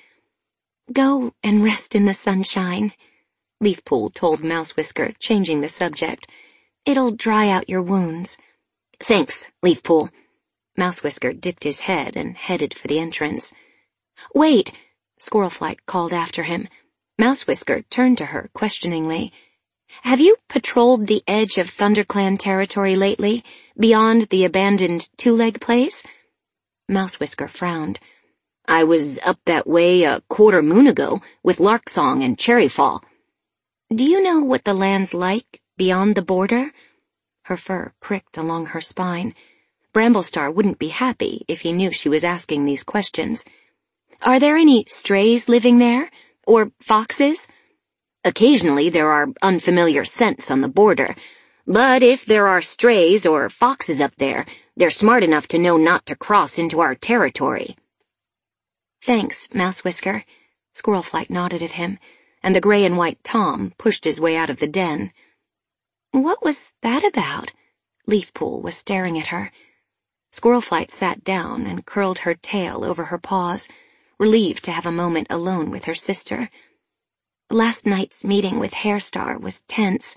"Go and rest in the sunshine," Leafpool told Mouse Whisker, changing the subject. "It'll dry out your wounds." "Thanks, Leafpool." Mouse Whisker dipped his head and headed for the entrance. "Wait!" Squirrelflight called after him. Mouse Whisker turned to her questioningly. "Have you patrolled the edge of ThunderClan territory lately, beyond the abandoned two-leg place?" Mouse Whisker frowned. "I was up that way a quarter moon ago with Larksong and Cherryfall." "Do you know what the land's like beyond the border?" Her fur pricked along her spine. Bramblestar wouldn't be happy if he knew she was asking these questions. "Are there any strays living there? Or foxes?" "Occasionally there are unfamiliar scents on the border, but if there are strays or foxes up there, they're smart enough to know not to cross into our territory." "Thanks, Mouse Whisker." Squirrelflight nodded at him, and the gray and white Tom pushed his way out of the den. "What was that about?" Leafpool was staring at her. Squirrelflight sat down and curled her tail over her paws, relieved to have a moment alone with her sister. "Last night's meeting with Hairstar was tense.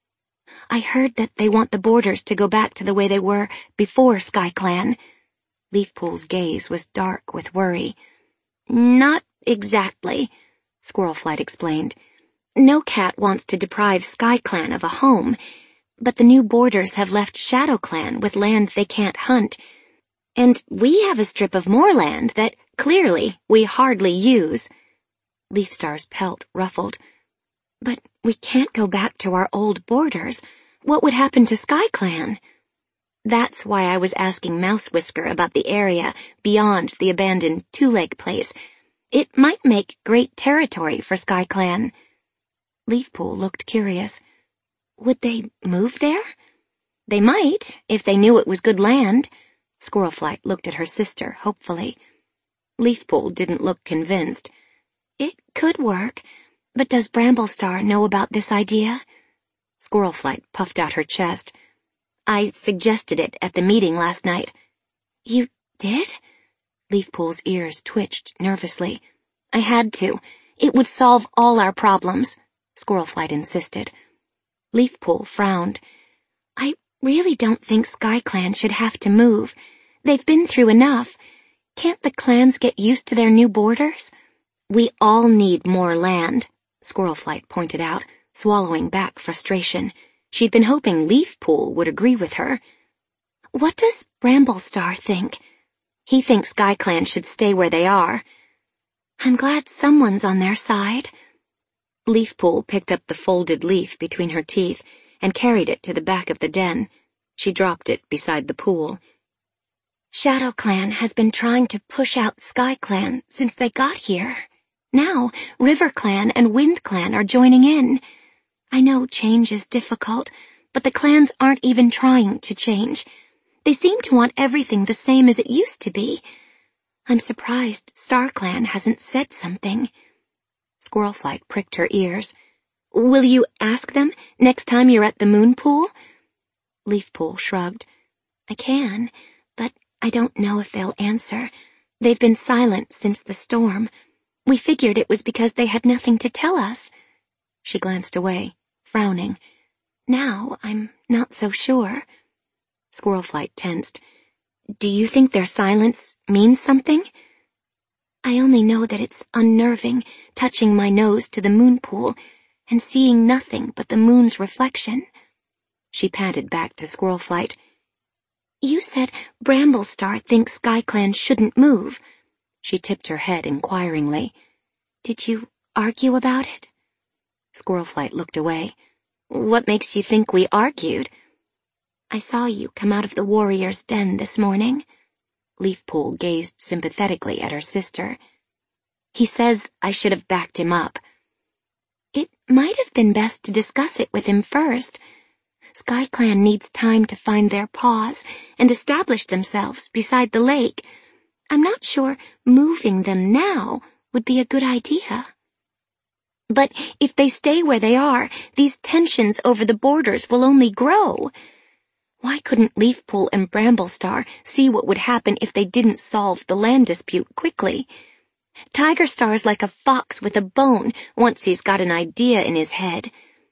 I heard that they want the borders to go back to the way they were before SkyClan." Leafpool's gaze was dark with worry. "Not exactly," Squirrelflight explained. "No cat wants to deprive SkyClan of a home, but the new borders have left ShadowClan with land they can't hunt, and we have a strip of moorland that, clearly, we hardly use." Leafstar's pelt ruffled. "But we can't go back to our old borders. What would happen to SkyClan?" "That's why I was asking Mouse Whisker about the area beyond the abandoned two-leg place. It might make great territory for SkyClan." Leafpool looked curious. "Would they move there?" "They might, if they knew it was good land." Squirrelflight looked at her sister hopefully. Leafpool didn't look convinced. "It could work, but does Bramblestar know about this idea?" Squirrelflight puffed out her chest. "I suggested it at the meeting last night." "You did?" Leafpool's ears twitched nervously. "I had to. It would solve all our problems," Squirrelflight insisted. Leafpool frowned. "I really don't think SkyClan should have to move. They've been through enough. Can't the clans get used to their new borders? We all need more land, Squirrelflight pointed out, swallowing back frustration. She'd been hoping Leafpool would agree with her. What does Bramblestar think? He thinks SkyClan should stay where they are. I'm glad someone's on their side. Leafpool picked up the folded leaf between her teeth and carried it to the back of the den. She dropped it beside the pool. ShadowClan has been trying to push out SkyClan since they got here. Now, RiverClan and WindClan are joining in. I know change is difficult, but the clans aren't even trying to change. They seem to want everything the same as it used to be. I'm surprised StarClan hasn't said something. Squirrelflight pricked her ears. Will you ask them next time you're at the moon pool? Leafpool shrugged. I can, but I don't know if they'll answer. They've been silent since the storm. We figured it was because they had nothing to tell us. She glanced away, frowning. Now I'm not so sure. Squirrelflight tensed. Do you think their silence means something? I only know that it's unnerving, touching my nose to the moon pool and seeing nothing but the moon's reflection. She panted back to Squirrelflight. You said Bramblestar thinks SkyClan shouldn't move. She tipped her head inquiringly. Did you argue about it? Squirrelflight looked away. What makes you think we argued? I saw you come out of the warrior's den this morning. Leafpool gazed sympathetically at her sister. He says I should have backed him up. It might have been best to discuss it with him first. SkyClan needs time to find their paws and establish themselves beside the lake. I'm not sure moving them now would be a good idea. But if they stay where they are, these tensions over the borders will only grow. Why couldn't Leafpool and Bramblestar see what would happen if they didn't solve the land dispute quickly? Tigerstar's like a fox with a bone once he's got an idea in his head.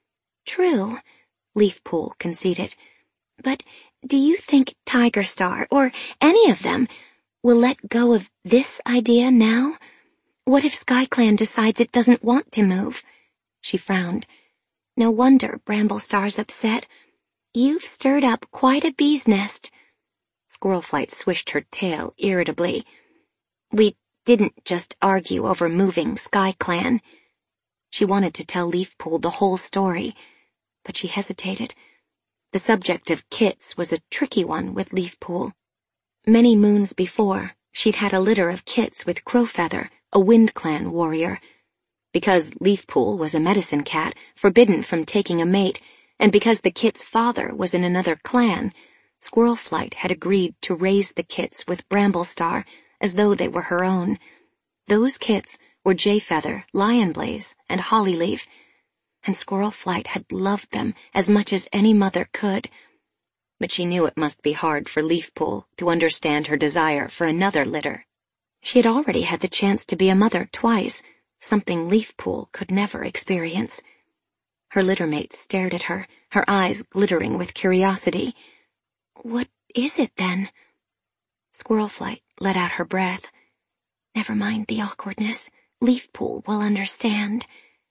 True, Leafpool conceded. But do you think Tigerstar, or any of them, will let go of this idea now? What if SkyClan decides it doesn't want to move? She frowned. No wonder Bramblestar's upset. You've stirred up quite a bee's nest. Squirrelflight swished her tail irritably. We didn't just argue over moving SkyClan. She wanted to tell Leafpool the whole story, but she hesitated. The subject of kits was a tricky one with Leafpool. Many moons before, she'd had a litter of kits with Crowfeather, a WindClan warrior. Because Leafpool was a medicine cat, forbidden from taking a mate, and because the kit's father was in another clan, Squirrelflight had agreed to raise the kits with Bramblestar as though they were her own. Those kits were Jayfeather, Lionblaze, and Hollyleaf, and Squirrelflight had loved them as much as any mother could. But she knew it must be hard for Leafpool to understand her desire for another litter. She had already had the chance to be a mother twice, something Leafpool could never experience. Her littermates stared at her, her eyes glittering with curiosity. What is it, then? Squirrelflight let out her breath. Never mind the awkwardness. Leafpool will understand.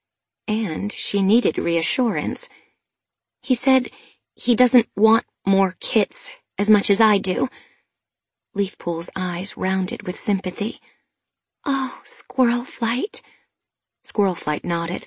And she needed reassurance. He said he doesn't want more kits as much as I do. Leafpool's eyes rounded with sympathy. Oh, Squirrelflight. Squirrelflight nodded.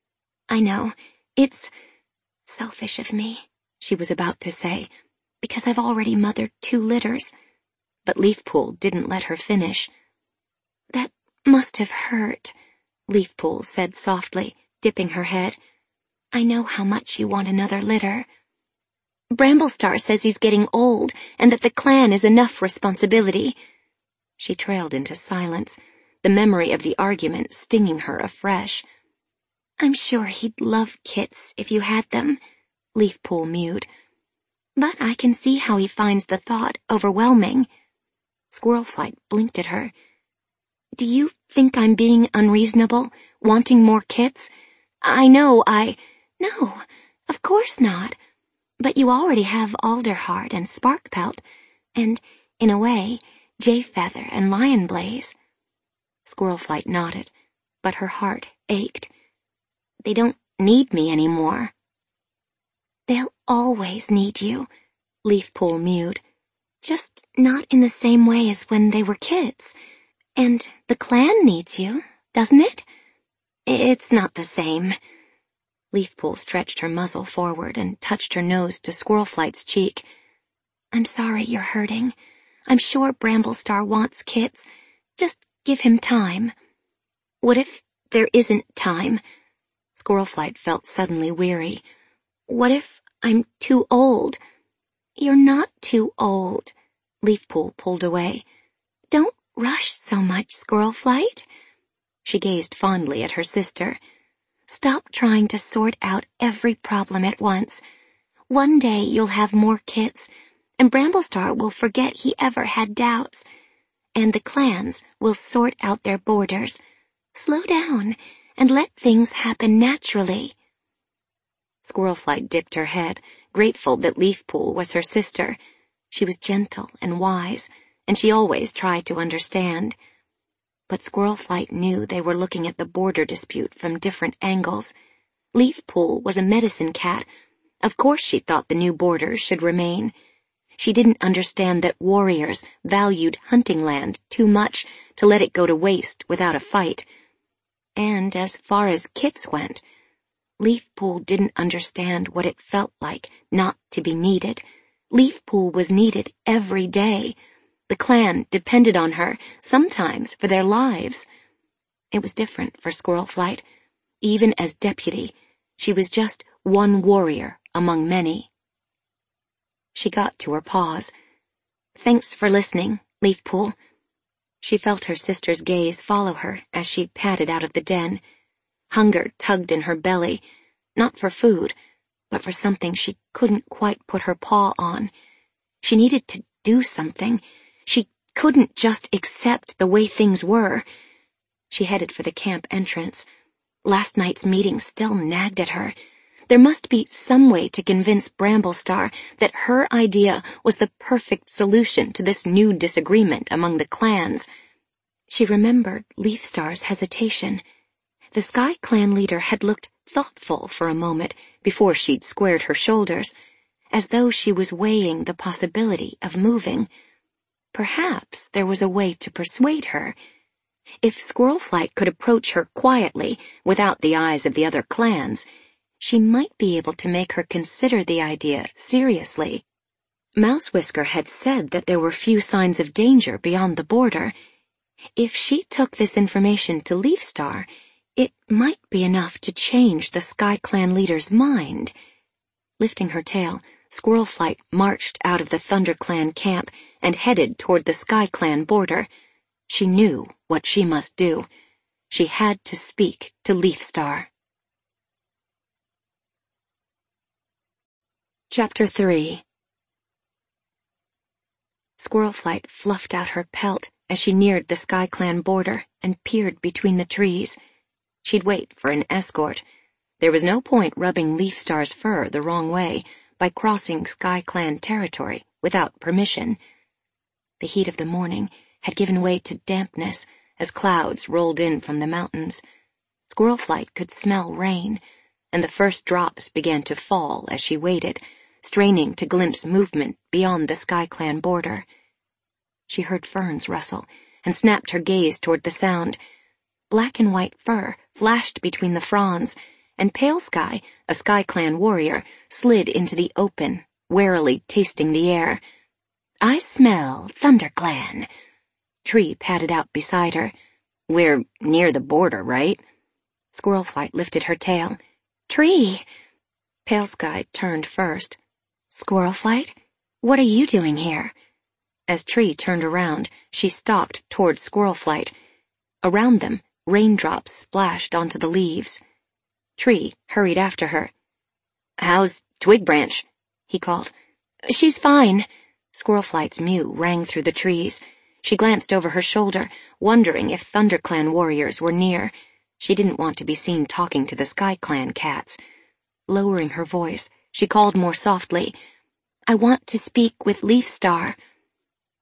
I know, it's selfish of me, she was about to say, because I've already mothered two litters. But Leafpool didn't let her finish. That must have hurt, Leafpool said softly, dipping her head. I know how much you want another litter. Bramblestar says he's getting old and that the clan is enough responsibility. She trailed into silence, the memory of the argument stinging her afresh. I'm sure he'd love kits if you had them, Leafpool mewed. But I can see how he finds the thought overwhelming. Squirrelflight blinked at her. Do you think I'm being unreasonable, wanting more kits? I know I... No, of course not. But you already have Alderheart and Sparkpelt, and In a way, Jayfeather and Lionblaze. Squirrelflight nodded, but her heart ached. They don't need me anymore. They'll always need you, Leafpool mewed. Just not in the same way as when they were kids. And the clan needs you, doesn't it? It's not the same. Leafpool stretched her muzzle forward and touched her nose to Squirrelflight's cheek. I'm sorry you're hurting. I'm sure Bramblestar wants Kits. Just give him time. What if there isn't time? Squirrelflight felt suddenly weary. What if I'm too old? You're not too old. Leafpool pulled away. Don't rush so much, Squirrelflight. She gazed fondly at her sister. Stop trying to sort out every problem at once. One day you'll have more Kits, and Bramblestar will forget he ever had doubts, and the clans will sort out their borders. Slow down and let things happen naturally. Squirrelflight dipped her head, grateful that Leafpool was her sister. She was gentle and wise, and she always tried to understand. But Squirrelflight knew they were looking at the border dispute from different angles. Leafpool was a medicine cat. Of course she thought the new borders should remain. She didn't understand that warriors valued hunting land too much to let it go to waste without a fight. And as far as Kits went, Leafpool didn't understand what it felt like not to be needed. Leafpool was needed every day. The clan depended on her, sometimes for their lives. It was different for Squirrelflight. Even as deputy, she was just one warrior among many. She got to her paws. Thanks for listening, Leafpool. She felt her sister's gaze follow her as she padded out of the den. Hunger tugged in her belly, not for food, but for something she couldn't quite put her paw on. She needed to do something. She couldn't just accept the way things were. She headed for the camp entrance. Last night's meeting still nagged at her. There must be some way to convince Bramblestar that her idea was the perfect solution to this new disagreement among the clans. She remembered Leafstar's hesitation. The Sky Clan leader had looked thoughtful for a moment before she'd squared her shoulders, as though she was weighing the possibility of moving. Perhaps there was a way to persuade her. If Squirrelflight could approach her quietly, without the eyes of the other clans, she might be able to make her consider the idea seriously. Mousewhisker had said that there were few signs of danger beyond the border. If she took this information to Leafstar, it might be enough to change the Sky Clan leader's mind. Lifting her tail, Squirrelflight marched out of the ThunderClan camp and headed toward the Sky Clan border. She knew what she must do. She had to speak to Leafstar. Chapter three. Squirrelflight fluffed out her pelt as she neared the Sky Clan border and peered between the trees. She'd wait for an escort. There was no point rubbing Leafstar's fur the wrong way by crossing Sky Clan territory without permission. The heat of the morning had given way to dampness as clouds rolled in from the mountains. Squirrelflight could smell rain, and the first drops began to fall as she waited, straining to glimpse movement beyond the Sky Clan border. She heard ferns rustle and snapped her gaze toward the sound. Black and white fur flashed between the fronds, and Pale Sky, a Sky Clan warrior, slid into the open, warily tasting the air. I smell ThunderClan. Tree padded out beside her. We're near the border, right? Squirrelflight lifted her tail. Tree! Pale Sky turned first. Squirrelflight, what are you doing here? As Tree turned around, she stalked toward Squirrelflight. Around them, raindrops splashed onto the leaves. Tree hurried after her. How's Twigbranch? He called. She's fine. Squirrelflight's mew rang through the trees. She glanced over her shoulder, wondering if ThunderClan warriors were near. She didn't want to be seen talking to the Sky Clan cats. Lowering her voice, she called more softly, I want to speak with Leafstar.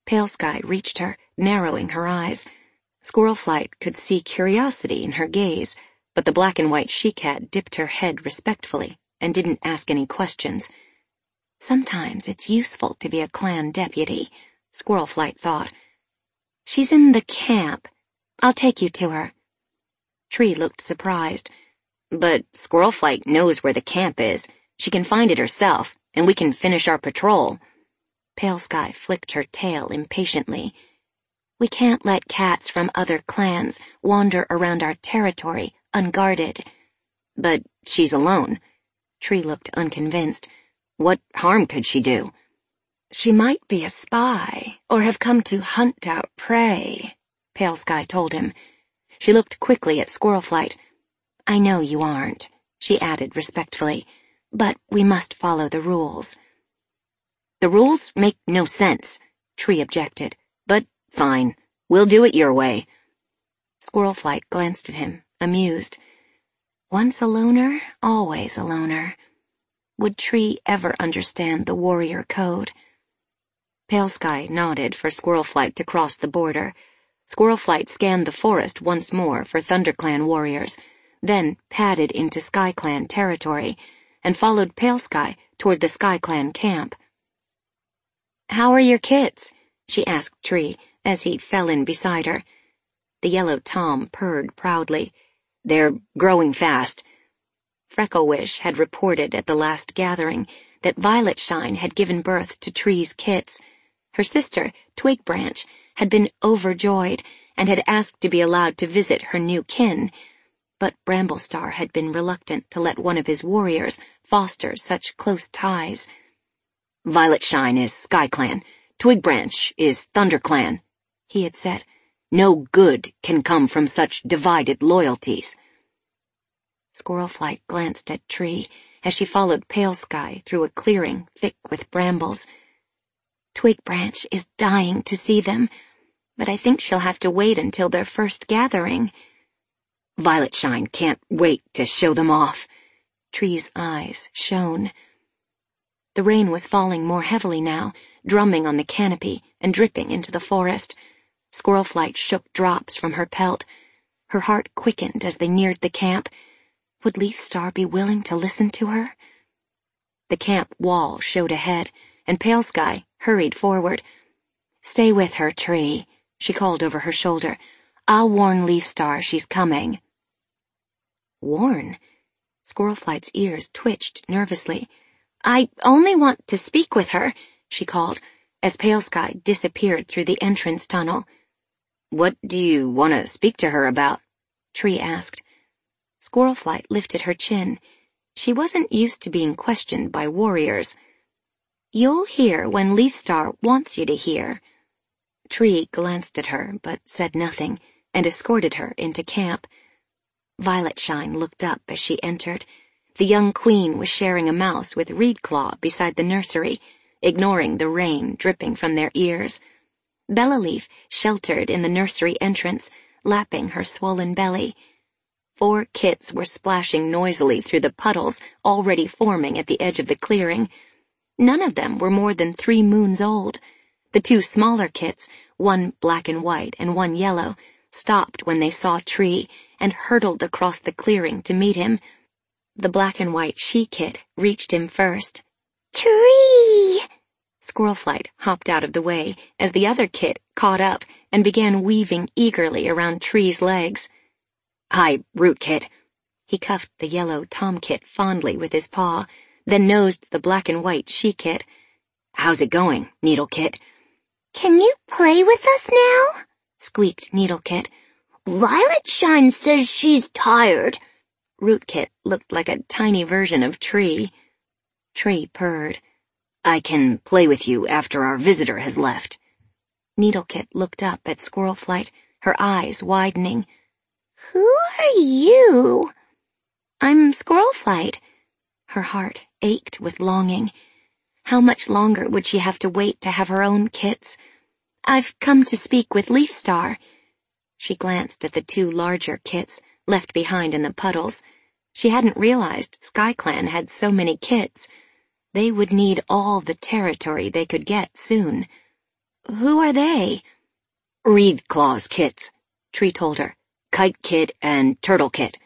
Pale Sky reached her, narrowing her eyes. Squirrel Flight could see curiosity in her gaze, but the black and white she-cat dipped her head respectfully and didn't ask any questions. Sometimes it's useful to be a clan deputy, Squirrel Flight thought. She's in the camp. I'll take you to her. Tree looked surprised. But Squirrel Flight knows where the camp is. She can find it herself, and we can finish our patrol. Pale Sky flicked her tail impatiently. We can't let cats from other clans wander around our territory unguarded. But she's alone. Tree looked unconvinced. What harm could she do? She might be a spy, or have come to hunt out prey, Pale Sky told him. She looked quickly at Squirrel Flight. I know you aren't, she added respectfully, but we must follow the rules. The rules make no sense, Tree objected, but fine, we'll do it your way. Squirrel Flight glanced at him, amused. Once a loner, always a loner. Would Tree ever understand the warrior code? Pale Sky nodded for Squirrel Flight to cross the border. Squirrel Flight scanned the forest once more for ThunderClan warriors, then padded into SkyClan territory, and followed Pale Sky toward the SkyClan camp. How are your kits? She asked Tree as he fell in beside her. The yellow tom purred proudly. They're growing fast. Frecklewish had reported at the last gathering that Violetshine had given birth to Tree's kits. Her sister, Twigbranch, had been overjoyed and had asked to be allowed to visit her new kin, but Bramblestar had been reluctant to let one of his warriors foster such close ties. Violetshine is SkyClan, Twigbranch is ThunderClan, he had said. No good can come from such divided loyalties. Squirrel Flight glanced at Tree as she followed Pale Sky through a clearing thick with brambles. Twigbranch is dying to see them, but I think she'll have to wait until their first gathering. Violetshine can't wait to show them off. Tree's eyes shone. The rain was falling more heavily now, drumming on the canopy and dripping into the forest. Squirrel Flight shook drops from her pelt. Her heart quickened as they neared the camp. Would Leafstar be willing to listen to her? The camp wall showed ahead, and Pale Sky hurried forward. Stay with her, Tree, she called over her shoulder. I'll warn Leafstar she's coming. Warn? Squirrel Flight's ears twitched nervously. I only want to speak with her, she called, as Pale Sky disappeared through the entrance tunnel. What do you want to speak to her about? Tree asked. Squirrel Flight lifted her chin. She wasn't used to being questioned by warriors. You'll hear when Leafstar wants you to hear. Tree glanced at her, but said nothing, and escorted her into camp. Violetshine looked up as she entered. The young queen was sharing a mouse with Reedclaw beside the nursery, ignoring the rain dripping from their ears. Bellaleaf sheltered in the nursery entrance, lapping her swollen belly. Four kits were splashing noisily through the puddles already forming at the edge of the clearing. None of them were more than three moons old. The two smaller kits, one black and white and one yellow, stopped when they saw Tree and hurtled across the clearing to meet him. The black and white she-kit reached him first. Tree! Squirrel Flight hopped out of the way as the other kit caught up and began weaving eagerly around Tree's legs. Hi, Rootkit. He cuffed the yellow tomkit fondly with his paw, then nosed the black and white she-kit. How's it going, Needlekit? Can you play with us now? Squeaked Needlekit. Violetshine says she's tired. Rootkit looked like a tiny version of Tree. Tree purred. I can play with you after our visitor has left. Needlekit looked up at Squirrel Flight, her eyes widening. Who are you? I'm Squirrel Flight. Her heart ached with longing. How much longer would she have to wait to have her own kits? I've come to speak with Leafstar. She glanced at the two larger kits left behind in the puddles. She hadn't realized SkyClan had so many kits. They would need all the territory they could get soon. Who are they? Reed Claws Kits, Tree told her. Kite Kit and Turtle Kit.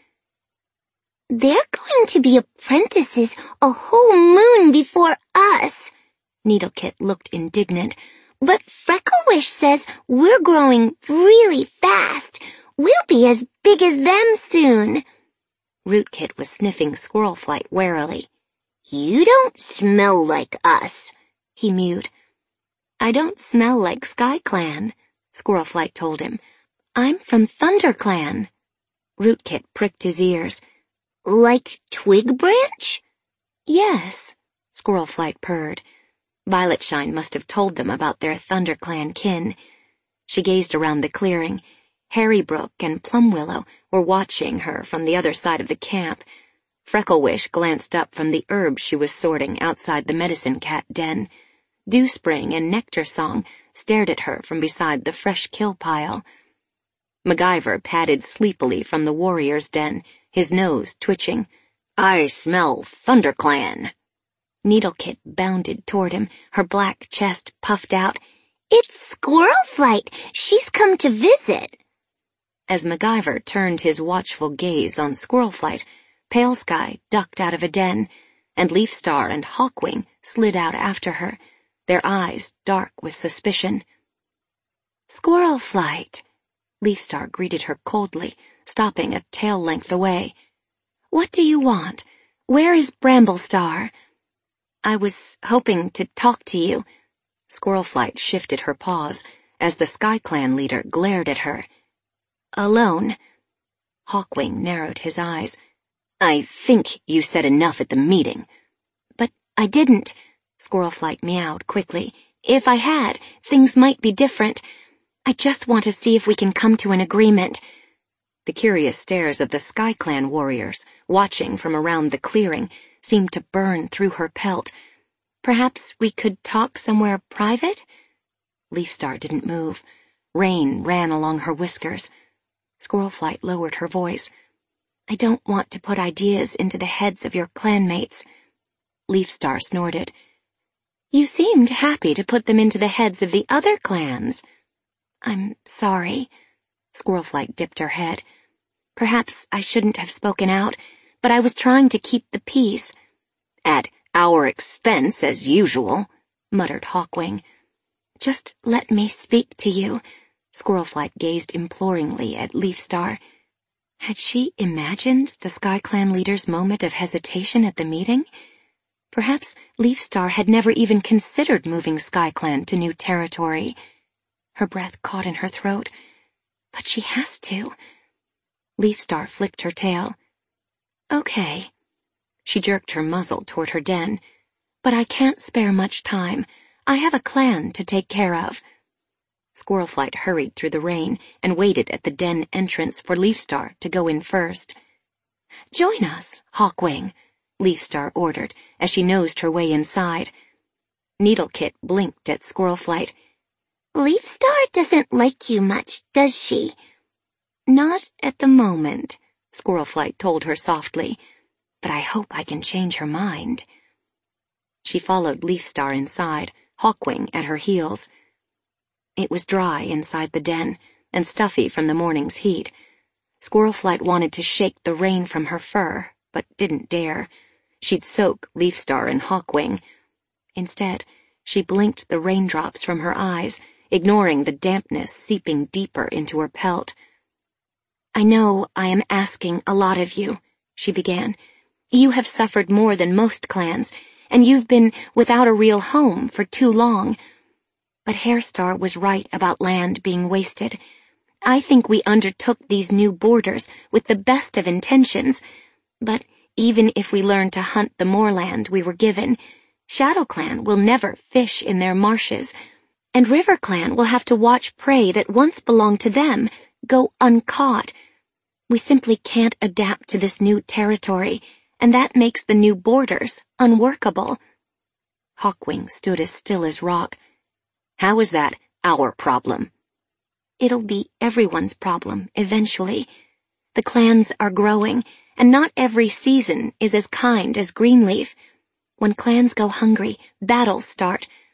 They're going to be apprentices a whole moon before us. Needlekit looked indignant. But Frecklewish says we're growing really fast. We'll be as big as them soon. Rootkit was sniffing Squirrelflight warily. You don't smell like us, he mewed. I don't smell like SkyClan, Squirrelflight told him. I'm from ThunderClan. Rootkit pricked his ears. Like Twig Branch? Yes, Squirrelflight purred. Violetshine must have told them about their ThunderClan kin. She gazed around the clearing. Harrybrook and Plumwillow were watching her from the other side of the camp. Frecklewish glanced up from the herbs she was sorting outside the medicine cat den. Dewspring and Nectarsong stared at her from beside the fresh kill pile. MacGyver padded sleepily from the warrior's den, his nose twitching. I smell ThunderClan. Needlekit bounded toward him, her black chest puffed out. It's Squirrelflight. She's come to visit. As MacGyver turned his watchful gaze on Squirrelflight, Palesky ducked out of a den, and Leafstar and Hawkwing slid out after her, their eyes dark with suspicion. Squirrelflight, Leafstar greeted her coldly, stopping a tail length away. What do you want? Where is Bramblestar? I was hoping to talk to you. Squirrelflight shifted her paws as the SkyClan leader glared at her. Alone? Hawkwing narrowed his eyes. I think you said enough at the meeting. But I didn't, Squirrelflight meowed quickly. If I had, things might be different. I just want to see if we can come to an agreement. The curious stares of the SkyClan warriors, watching from around the clearing, seemed to burn through her pelt. Perhaps we could talk somewhere private? Leafstar didn't move. Rain ran along her whiskers. Squirrelflight lowered her voice. I don't want to put ideas into the heads of your clanmates. Leafstar snorted. You seemed happy to put them into the heads of the other clans. I'm sorry. Squirrelflight dipped her head. Perhaps I shouldn't have spoken out, but I was trying to keep the peace. At our expense, as usual, muttered Hawkwing. Just let me speak to you. Squirrelflight gazed imploringly at Leafstar. Had she imagined the SkyClan leader's moment of hesitation at the meeting? Perhaps Leafstar had never even considered moving SkyClan to new territory. Her breath caught in her throat. But she has to. Leafstar flicked her tail. Okay. She jerked her muzzle toward her den. But I can't spare much time. I have a clan to take care of. Squirrelflight hurried through the rain and waited at the den entrance for Leafstar to go in first. Join us, Hawkwing, Leafstar ordered as she nosed her way inside. Needlekit blinked at Squirrelflight. Leafstar doesn't like you much, does she? Not at the moment, Squirrelflight told her softly, but I hope I can change her mind. She followed Leafstar inside, Hawkwing at her heels. It was dry inside the den, and stuffy from the morning's heat. Squirrelflight wanted to shake the rain from her fur, but didn't dare. She'd soak Leafstar and Hawkwing. Instead, she blinked the raindrops from her eyes, ignoring the dampness seeping deeper into her pelt. I know I am asking a lot of you, she began. You have suffered more than most clans, and you've been without a real home for too long. But Hairstar was right about land being wasted. I think we undertook these new borders with the best of intentions, but even if we learn to hunt the moorland we were given, ShadowClan will never fish in their marshes, and RiverClan will have to watch prey that once belonged to them go uncaught. We simply can't adapt to this new territory, and that makes the new borders unworkable. Hawkwing stood as still as rock. How is that our problem? It'll be everyone's problem, eventually. The clans are growing, and not every season is as kind as Greenleaf. When clans go hungry, battles start.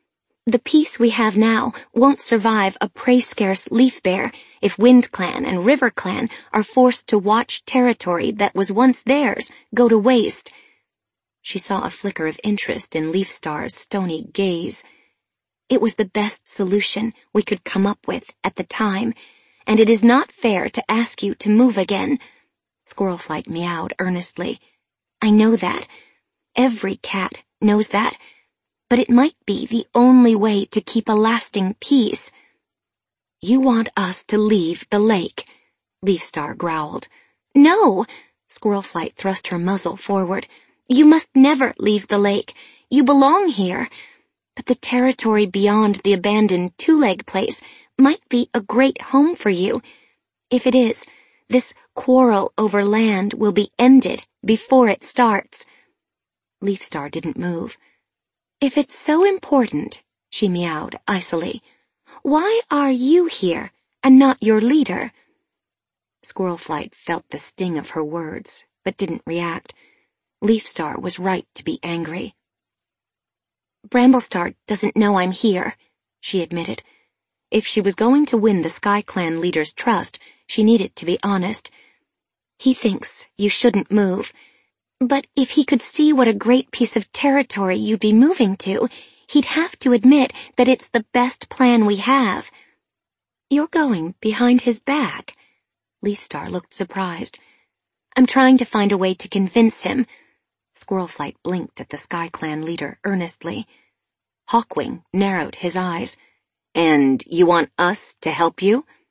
The peace we have now won't survive a prey-scarce leaf bear if Wind Clan and River Clan are forced to watch territory that was once theirs go to waste. She saw a flicker of interest in Leafstar's stony gaze. It was the best solution we could come up with at the time, and it is not fair to ask you to move again. Squirrelflight meowed earnestly. I know that. Every cat knows that. But it might be the only way to keep a lasting peace. You want us to leave the lake, Leafstar growled. No, Squirrelflight thrust her muzzle forward. You must never leave the lake. You belong here. But the territory beyond the abandoned two-leg place might be a great home for you. If it is, this quarrel over land will be ended before it starts. Leafstar didn't move. If it's so important, she meowed icily, why are you here and not your leader? Squirrelflight felt the sting of her words, but didn't react. Leafstar was right to be angry. Bramblestar doesn't know I'm here, she admitted. If she was going to win the Sky Clan leader's trust, she needed to be honest. He thinks you shouldn't move. But if he could see what a great piece of territory you'd be moving to, he'd have to admit that it's the best plan we have. You're going behind his back? Leafstar looked surprised. I'm trying to find a way to convince him. Squirrelflight blinked at the Sky Clan leader earnestly. Hawkwing narrowed his eyes. And you want us to help you?